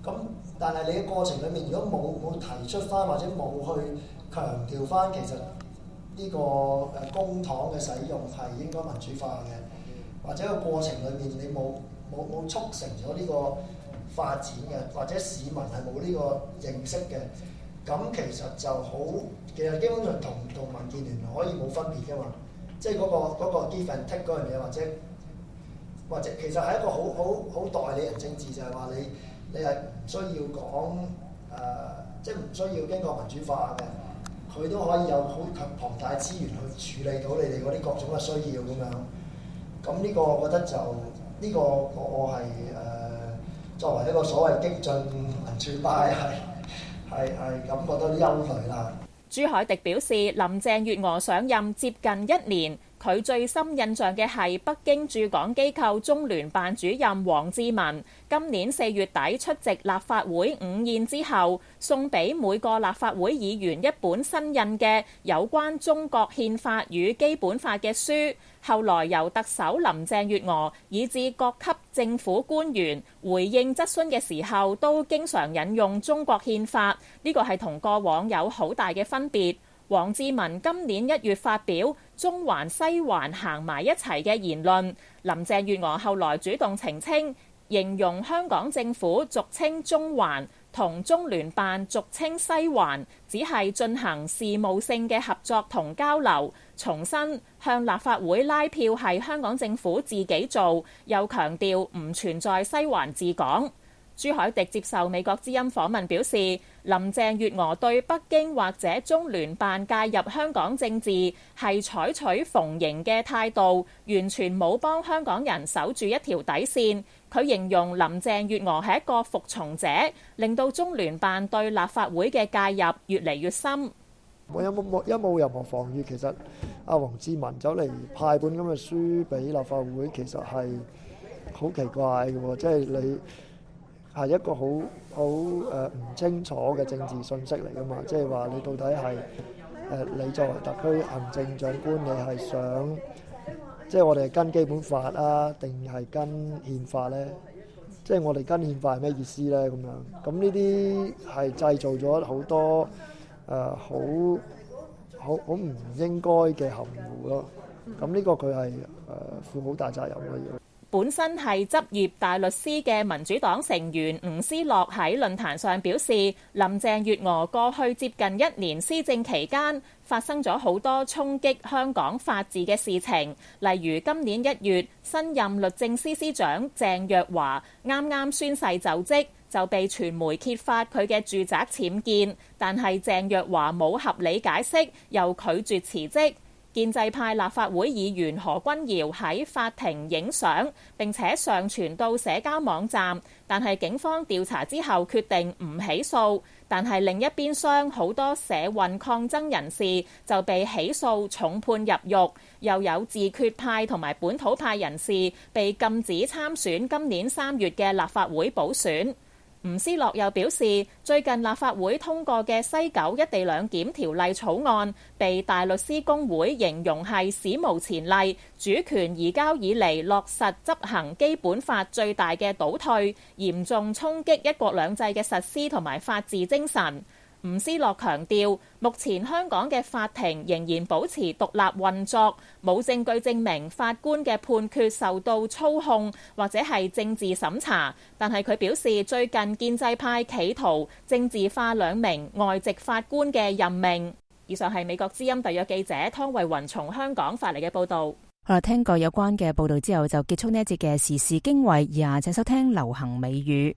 咁但係你嘅過程裏面，如果冇冇提出翻或者冇去強調翻，其實呢個誒公帑嘅使用係應該民主化嘅，或者個過程裏面你冇冇冇促成咗呢個發展嘅，或者市民係冇呢個認識嘅，咁其實就好，其實基本上同同民建聯可以冇分別㗎嘛，即係嗰個嗰個 give and take 嗰樣嘢，或者或者其實係一個好好好代理人政治，就係話你你係唔需要講誒，即係唔需要經過民主化嘅。佢都可以有好龐大資源去處理到你哋嗰啲各種嘅需要咁樣，咁呢個我覺得就呢、呢個我係誒、呃、作為一個所謂激進民主派係係係感覺到啲憂慮啦。 朱凱廸表示，林鄭月娥上任接近一年，佢最深印象嘅係北京駐港機構中聯辦主任王志民今年四月底出席立法會午宴之後，送俾每個立法會議員一本新印嘅有關中國憲法與基本法嘅書。後來由特首林鄭月娥以至各級政府官員回應質詢嘅時候，都經常引用中國憲法，呢個係同過往有好大嘅分別。王志民今年一月發表中環西環行埋一齊嘅言論，林鄭月娥後來主動澄清，形容香港政府俗稱中環同中聯辦俗稱西環，只係進行事務性嘅合作同交流，重申向立法會拉票係香港政府自己做，又強調唔存在西環治港。朱凱廸接受美國之音訪問表示，林鄭月娥對北京或者中聯辦介入香港政治係採取逢迎嘅態度，完全冇幫香港人守住一條底線。佢形容林鄭月娥係一個服從者，令到中聯辦對立法會嘅介入越嚟越深。 我有冇冇一冇任何防禦，其實阿王志民走嚟派本咁嘅書俾立法會，其實係好奇怪嘅喎，即係你。係一個好好誒唔清楚嘅政治信息嚟㗎嘛，即係話你到底係誒、呃、你作為特區行政長官，你係想即係我哋係跟基本法啊，定係跟憲法咧？即係我哋跟憲法係咩意思咧？咁樣咁呢啲係製造咗好多誒好好好唔應該嘅含糊咯。咁呢個佢係誒負好大責任咯。 本身係執業大律師嘅民主黨成員吳思樂喺論壇上表示，林鄭月娥過去接近一年施政期間發生咗好多衝擊香港法治嘅事情，例如今年一月新任律政司司長鄭若驊啱啱宣誓就職，就被傳媒揭發佢嘅住宅僭建，但係鄭若驊冇合理解釋，又拒絕辭職。建制派立法會議員何君堯喺法庭影相並且上傳到社交網站，但係警方調查之後決定唔起訴。但係另一邊廂好多社運抗爭人士就被起訴重判入獄，又有自決派同埋本土派人士被禁止參選今年三月嘅立法會補選。吳思樂又表示，最近立法會通過嘅西九一地兩檢條例草案，被大律師公會形容係史無前例，主權移交以嚟落實執行基本法最大嘅倒退，嚴重衝擊一國兩制嘅實施同埋法治精神。吳思樂強調，目前香港嘅法庭仍然保持獨立運作，冇證據證明法官嘅判決受到操控或者係政治審查。但係佢表示，最近建制派企圖政治化兩名外籍法官嘅任命。以上係美國之音特約記者湯慧雲從香港發嚟嘅報導。 好啦，聽過有關嘅報導之後，就結束呢一節嘅時事經緯，而家請收聽流行美語。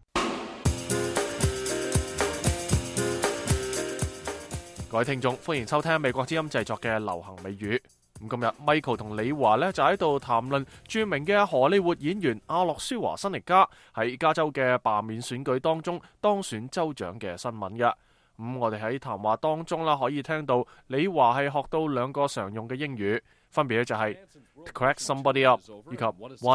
各位聽眾，歡迎收聽美國之音製作嘅流行美語。咁今日 Michael 同李華呢就喺度談論著名嘅荷里活演員阿諾舒華辛力加喺加州嘅罷免選舉當中當選州長嘅新聞嘅。咁、嗯、我哋喺談話當中啦，可以聽到李華係學到兩個常用嘅英語，分別咧就係 to crack somebody up 以及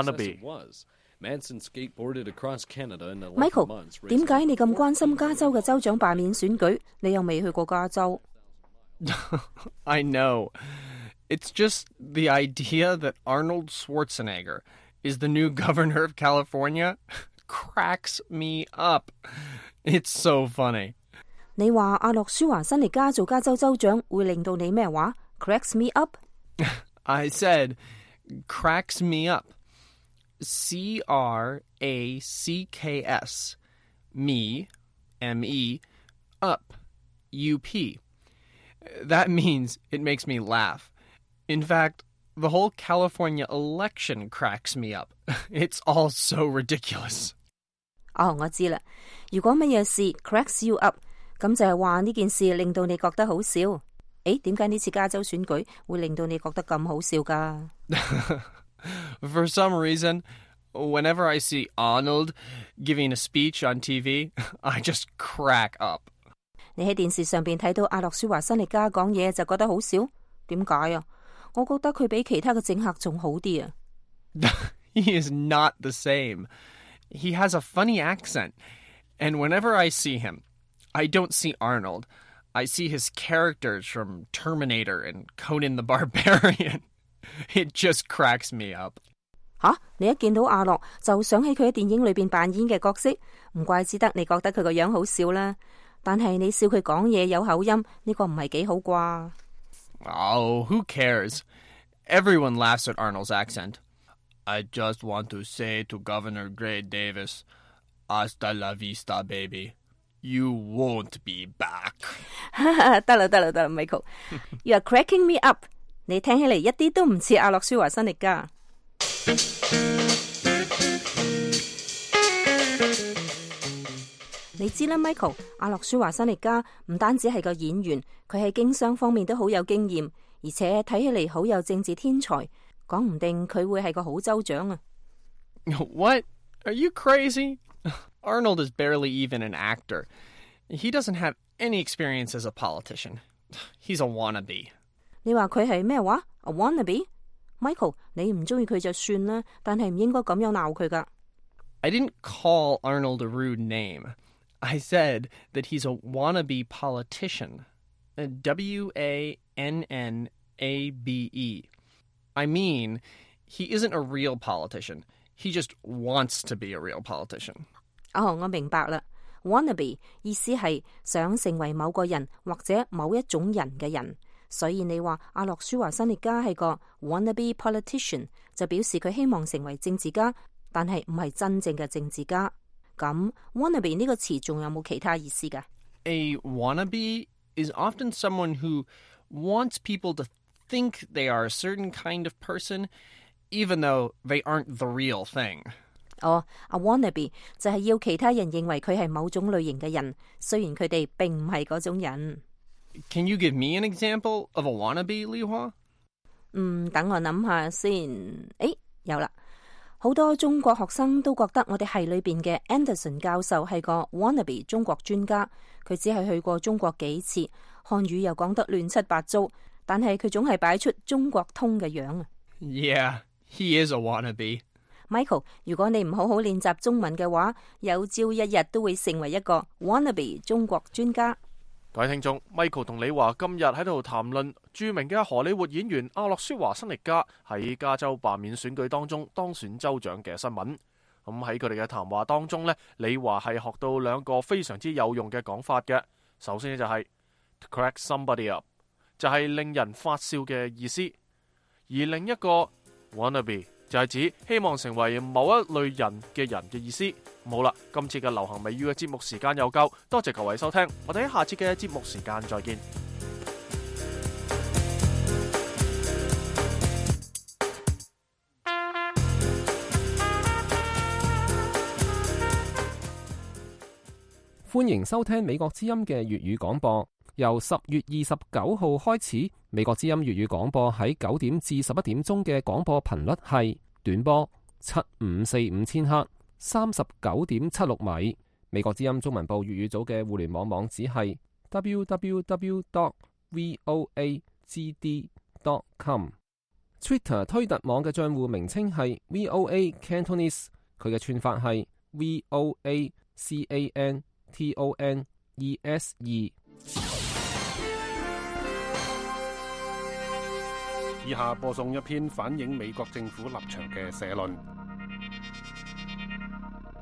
wannabe。Michael， 點解你咁關心加州嘅州長罷免選舉？你又未去過加州。 I know. It's just the idea that Arnold Schwarzenegger is the new governor of California cracks me up. It's so funny. 你話阿諾舒華辛力加做加州州長會令到你咩話 ？Cracks me up? I said cracks me up. C R A C K S. Me, M E, up, U P. That means it makes me laugh. In fact, the whole California election cracks me up. It's all so ridiculous. 哦，我知啦。如果乜嘢事 cracks you up， 咁就係話呢件事令到你覺得好笑。誒，點解呢次加州選舉會令到你覺得咁好笑㗎？ For some reason, whenever I see Arnold giving a speech on T V, I just crack up. 你喺電視上邊睇到阿諾舒華辛力加講嘢就覺得好笑？點解啊？我覺得佢比其他嘅政客仲好啲啊。 He is not the same. He has a funny accent. And whenever I see him, I don't see Arnold. I see his characters from Terminator and Conan the Barbarian. It just cracks me up. 吓，你一見到阿諾就想起佢喺電影裏邊扮演嘅角色，唔怪之得你覺得佢個樣好笑啦。但係你笑佢講嘢有口音，呢個唔係幾好啩？ Oh, who cares? Everyone laughs at Arnold's accent. I just want to say to Governor Gray Davis, hasta la vista, baby. You won't be back. 得啦得啦得啦 ，Michael， You are cracking me up。你聽起嚟一啲都唔似阿諾舒華辛力加。你知啦 ，Michael， 阿諾舒華辛力加唔單止係個演員，佢喺經商方面都好有經驗，而且睇起嚟好有政治天才，講唔定佢會係個好州長啊。 What? Are you crazy? Arnold is barely even an actor. He doesn't have any experience as a politician. He's a wannabe. 你話佢係咩話 ？A wannabe？ Michael， 你唔中意佢就算啦，但係唔應該咁樣鬧佢噶。 I didn't call Arnold a rude name. I said that he's a wannabe politician. W A N N A B E. I mean, he isn't a real politician. He just wants to be a real politician. 哦，我明白啦。Wannabe 意思係想成為某個人或者某一種人嘅人，所以你話阿諾舒華辛力加係個 wannabe politician， 就表示佢希望成為政治家，但係唔係真正嘅政治家。咁 wannabe 呢個詞仲有冇其他意思㗎？ A wannabe is often someone who wants people to think they are a certain kind of person, even though they aren't the real thing. 哦，阿 wannabe 就係要其他人認為佢係某種類型嘅人，雖然佢哋並唔係嗰種人。 Can you give me an example of a wannabe, Li Hua? 嗯，等我諗下先。誒，有啦。好多中國學生都覺得我哋系裏邊嘅 Anderson 教授係個 wannabe 中國專家，佢只係去過中國幾次，漢語又講得亂七八糟，但係佢總係擺出中國通嘅樣啊。 Yeah, he is a wannabe. Michael， 如果你唔好好練習中文嘅話，有朝一日都會成為一個 wannabe 中國專家。 各位聽眾 ，Michael 同李華今日喺度談論著名嘅荷里活演員阿諾舒華辛力加喺加州罷免選舉當中當選州長嘅新聞。咁喺佢哋嘅談話當中呢，李華係學到兩個非常之有用嘅講法嘅。首先就係 to crack somebody up， 就係令人發笑嘅意思；而另一個 wannabe 就係指希望成為某一類人嘅人嘅意思。好啦，今次嘅流行美語嘅節目時間又夠，多謝各位收聽，我哋喺下次嘅節目時間再見。 歡迎收聽美國之音嘅粵語廣播。由十月二十九號開始，美國之音粵語廣播喺九點至十一點鐘嘅廣播頻率係短波七五四五千赫，三十九點七六米。美國之音中文部粵語組嘅互聯網網址係 double-u double-u double-u dot voa g d dot com。Twitter 推特網嘅賬戶名稱係 V O A Cantonese， 佢嘅串法係 V O A C A N T O N E S E。 以下播送一篇反映美國政府立場嘅社論。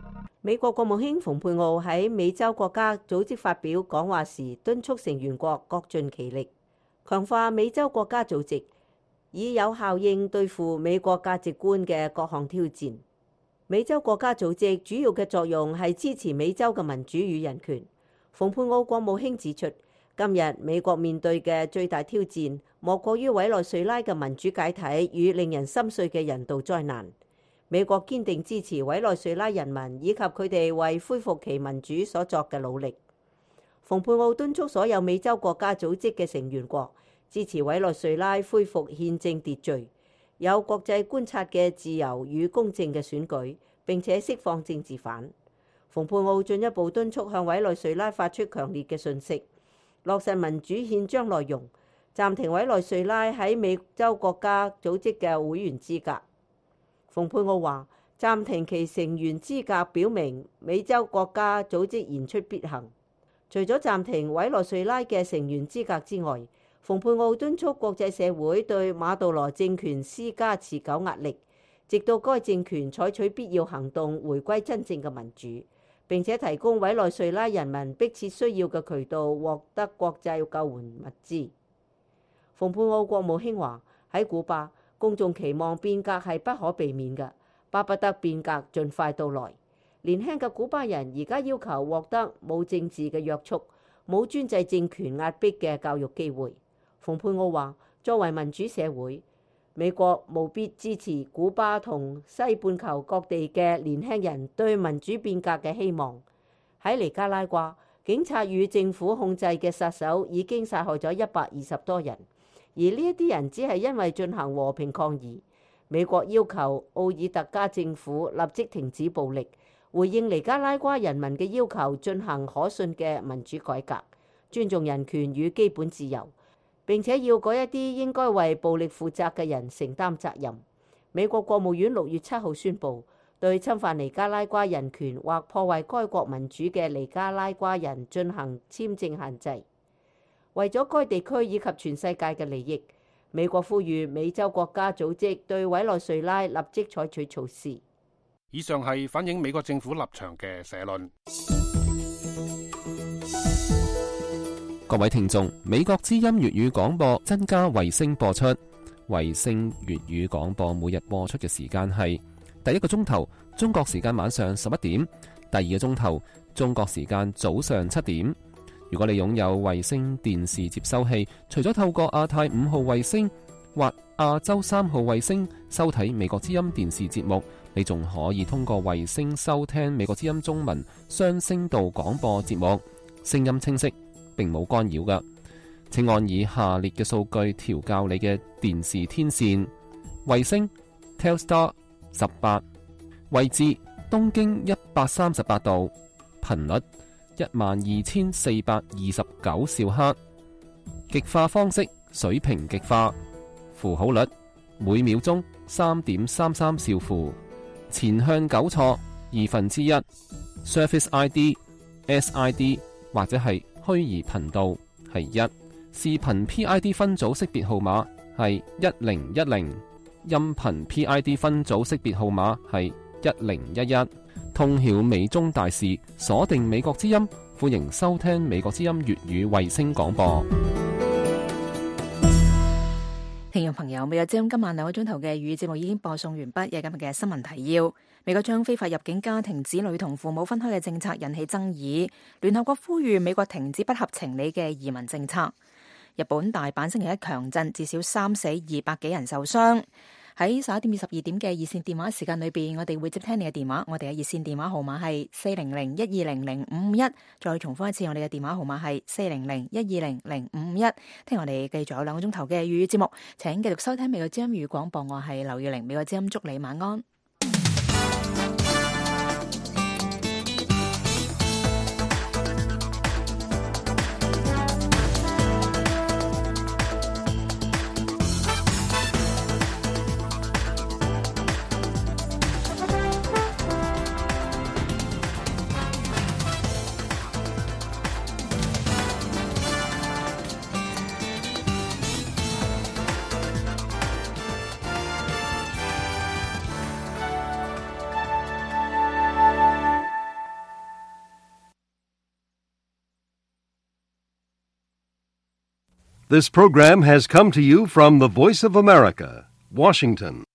美國國務卿蓬佩奧喺美洲國家組織發表講話時，敦促成員國各盡其力，強化美洲國家組織，以有效應對付美國價值觀嘅各項挑戰。美洲國家組織主要嘅作用係支持美洲嘅民主與人權。蓬佩奧國務卿指出，今日美國面對嘅最大挑戰，莫過於委內瑞拉嘅民主解體與令人心碎嘅人道災難。美國堅定支持委內瑞拉人民以及佢哋為恢復其民主所作嘅努力。蓬佩奧敦促所有美洲國家組織嘅成員國支持委內瑞拉恢復憲政秩序，有國際觀察嘅自由與公正嘅選舉，並且釋放政治犯。蓬佩奧進一步敦促向委內瑞拉發出強烈嘅訊息，落實民主憲章內容，暫停委內瑞拉喺美洲國家組織嘅會員資格。蓬佩奧話：暫停其成員資格，表明美洲國家組織言出必行。除咗暫停委內瑞拉嘅成員資格之外，蓬佩奧敦促國際社會對馬杜羅政權施加持久壓力，直到該政權採取必要行動，回歸真正嘅民主，並且提供委內瑞拉人民迫切需要嘅渠道，獲得國際救援物資。蓬佩奧國務卿話：喺古巴，公眾期望變革係不可避免嘅，巴不得變革盡快到來。年輕嘅古巴人而家要求獲得冇政治嘅約束、冇專制政權壓迫嘅教育機會。蓬佩奧話：作為民主社會，美國務必支持古巴同西半球各地嘅年輕人對民主變革嘅希望。喺尼加拉瓜，警察與政府控制嘅殺手已經殺害咗一百二十多人。而呢一啲人只係因為進行和平抗議。美國要求奧爾特加政府立即停止暴力，回應尼加拉瓜人民嘅要求，進行可信嘅民主改革，尊重人權與基本自由，並且要嗰一啲應該為暴力負責嘅人承擔責任。美國國務院六月七號宣布，對侵犯尼加拉瓜人權或破壞該國民主嘅尼加拉瓜人進行簽證限制。為咗該地區以及全世界嘅利益，美國呼籲美洲國家組織對委內瑞拉立即採取措施。 以上係反映美國政府立場嘅社論。 各位聽眾，美國之音粵語廣播增加衛星播出，衛星粵語廣播每日播出嘅時間係第一個鐘頭中國時間晚上十一點，第二個鐘頭中國時間早上七點。如果你擁有衛星電視接收器，除咗透過亞太五號衛星或亞洲三號衛星收睇美國之音電視節目，你仲可以通過衛星收聽美國之音中文雙聲道廣播節目，聲音清晰，並冇干擾㗎。請按以下列嘅數據調校你嘅電視天線：衛星 Telstar 十八，位置東經一百三十八度，頻率一萬二千四百二十九兆赫，極化方式水平極化，符號率每秒鐘三點三三兆符，前向糾錯二分之一 ，Surface I D、S I D 或者係虛擬頻道係一，視頻 P I D 分組識別號碼係一零一零，音頻 P I D 分組識別號碼係一零一一。通曉美中大事，鎖定美國之音，歡迎收聽美國之音粵語衛星廣播。 聽眾朋友，美國之音今晚兩個鐘頭嘅粵語節目已經播送完畢，有今日嘅新聞提要。美國將非法入境家庭子女同父母分開嘅政策引起爭議，聯合國呼籲美國停止不合情理嘅移民政策。日本大阪星期一強震，至少三死二百幾人受傷。喺十一點至十二點嘅熱線電話時間裏邊，我哋會接聽你嘅電話。我哋嘅熱線電話號碼係四零零一二零零五五一。再重複一次，我哋嘅電話號碼係四零零一二零零五五一。聽我哋繼續有兩個鐘頭嘅粵語節目，請繼續收聽美國之音粵語廣播。我係劉月玲，美國之音祝你晚安。 This program has come to you from the Voice of America, Washington.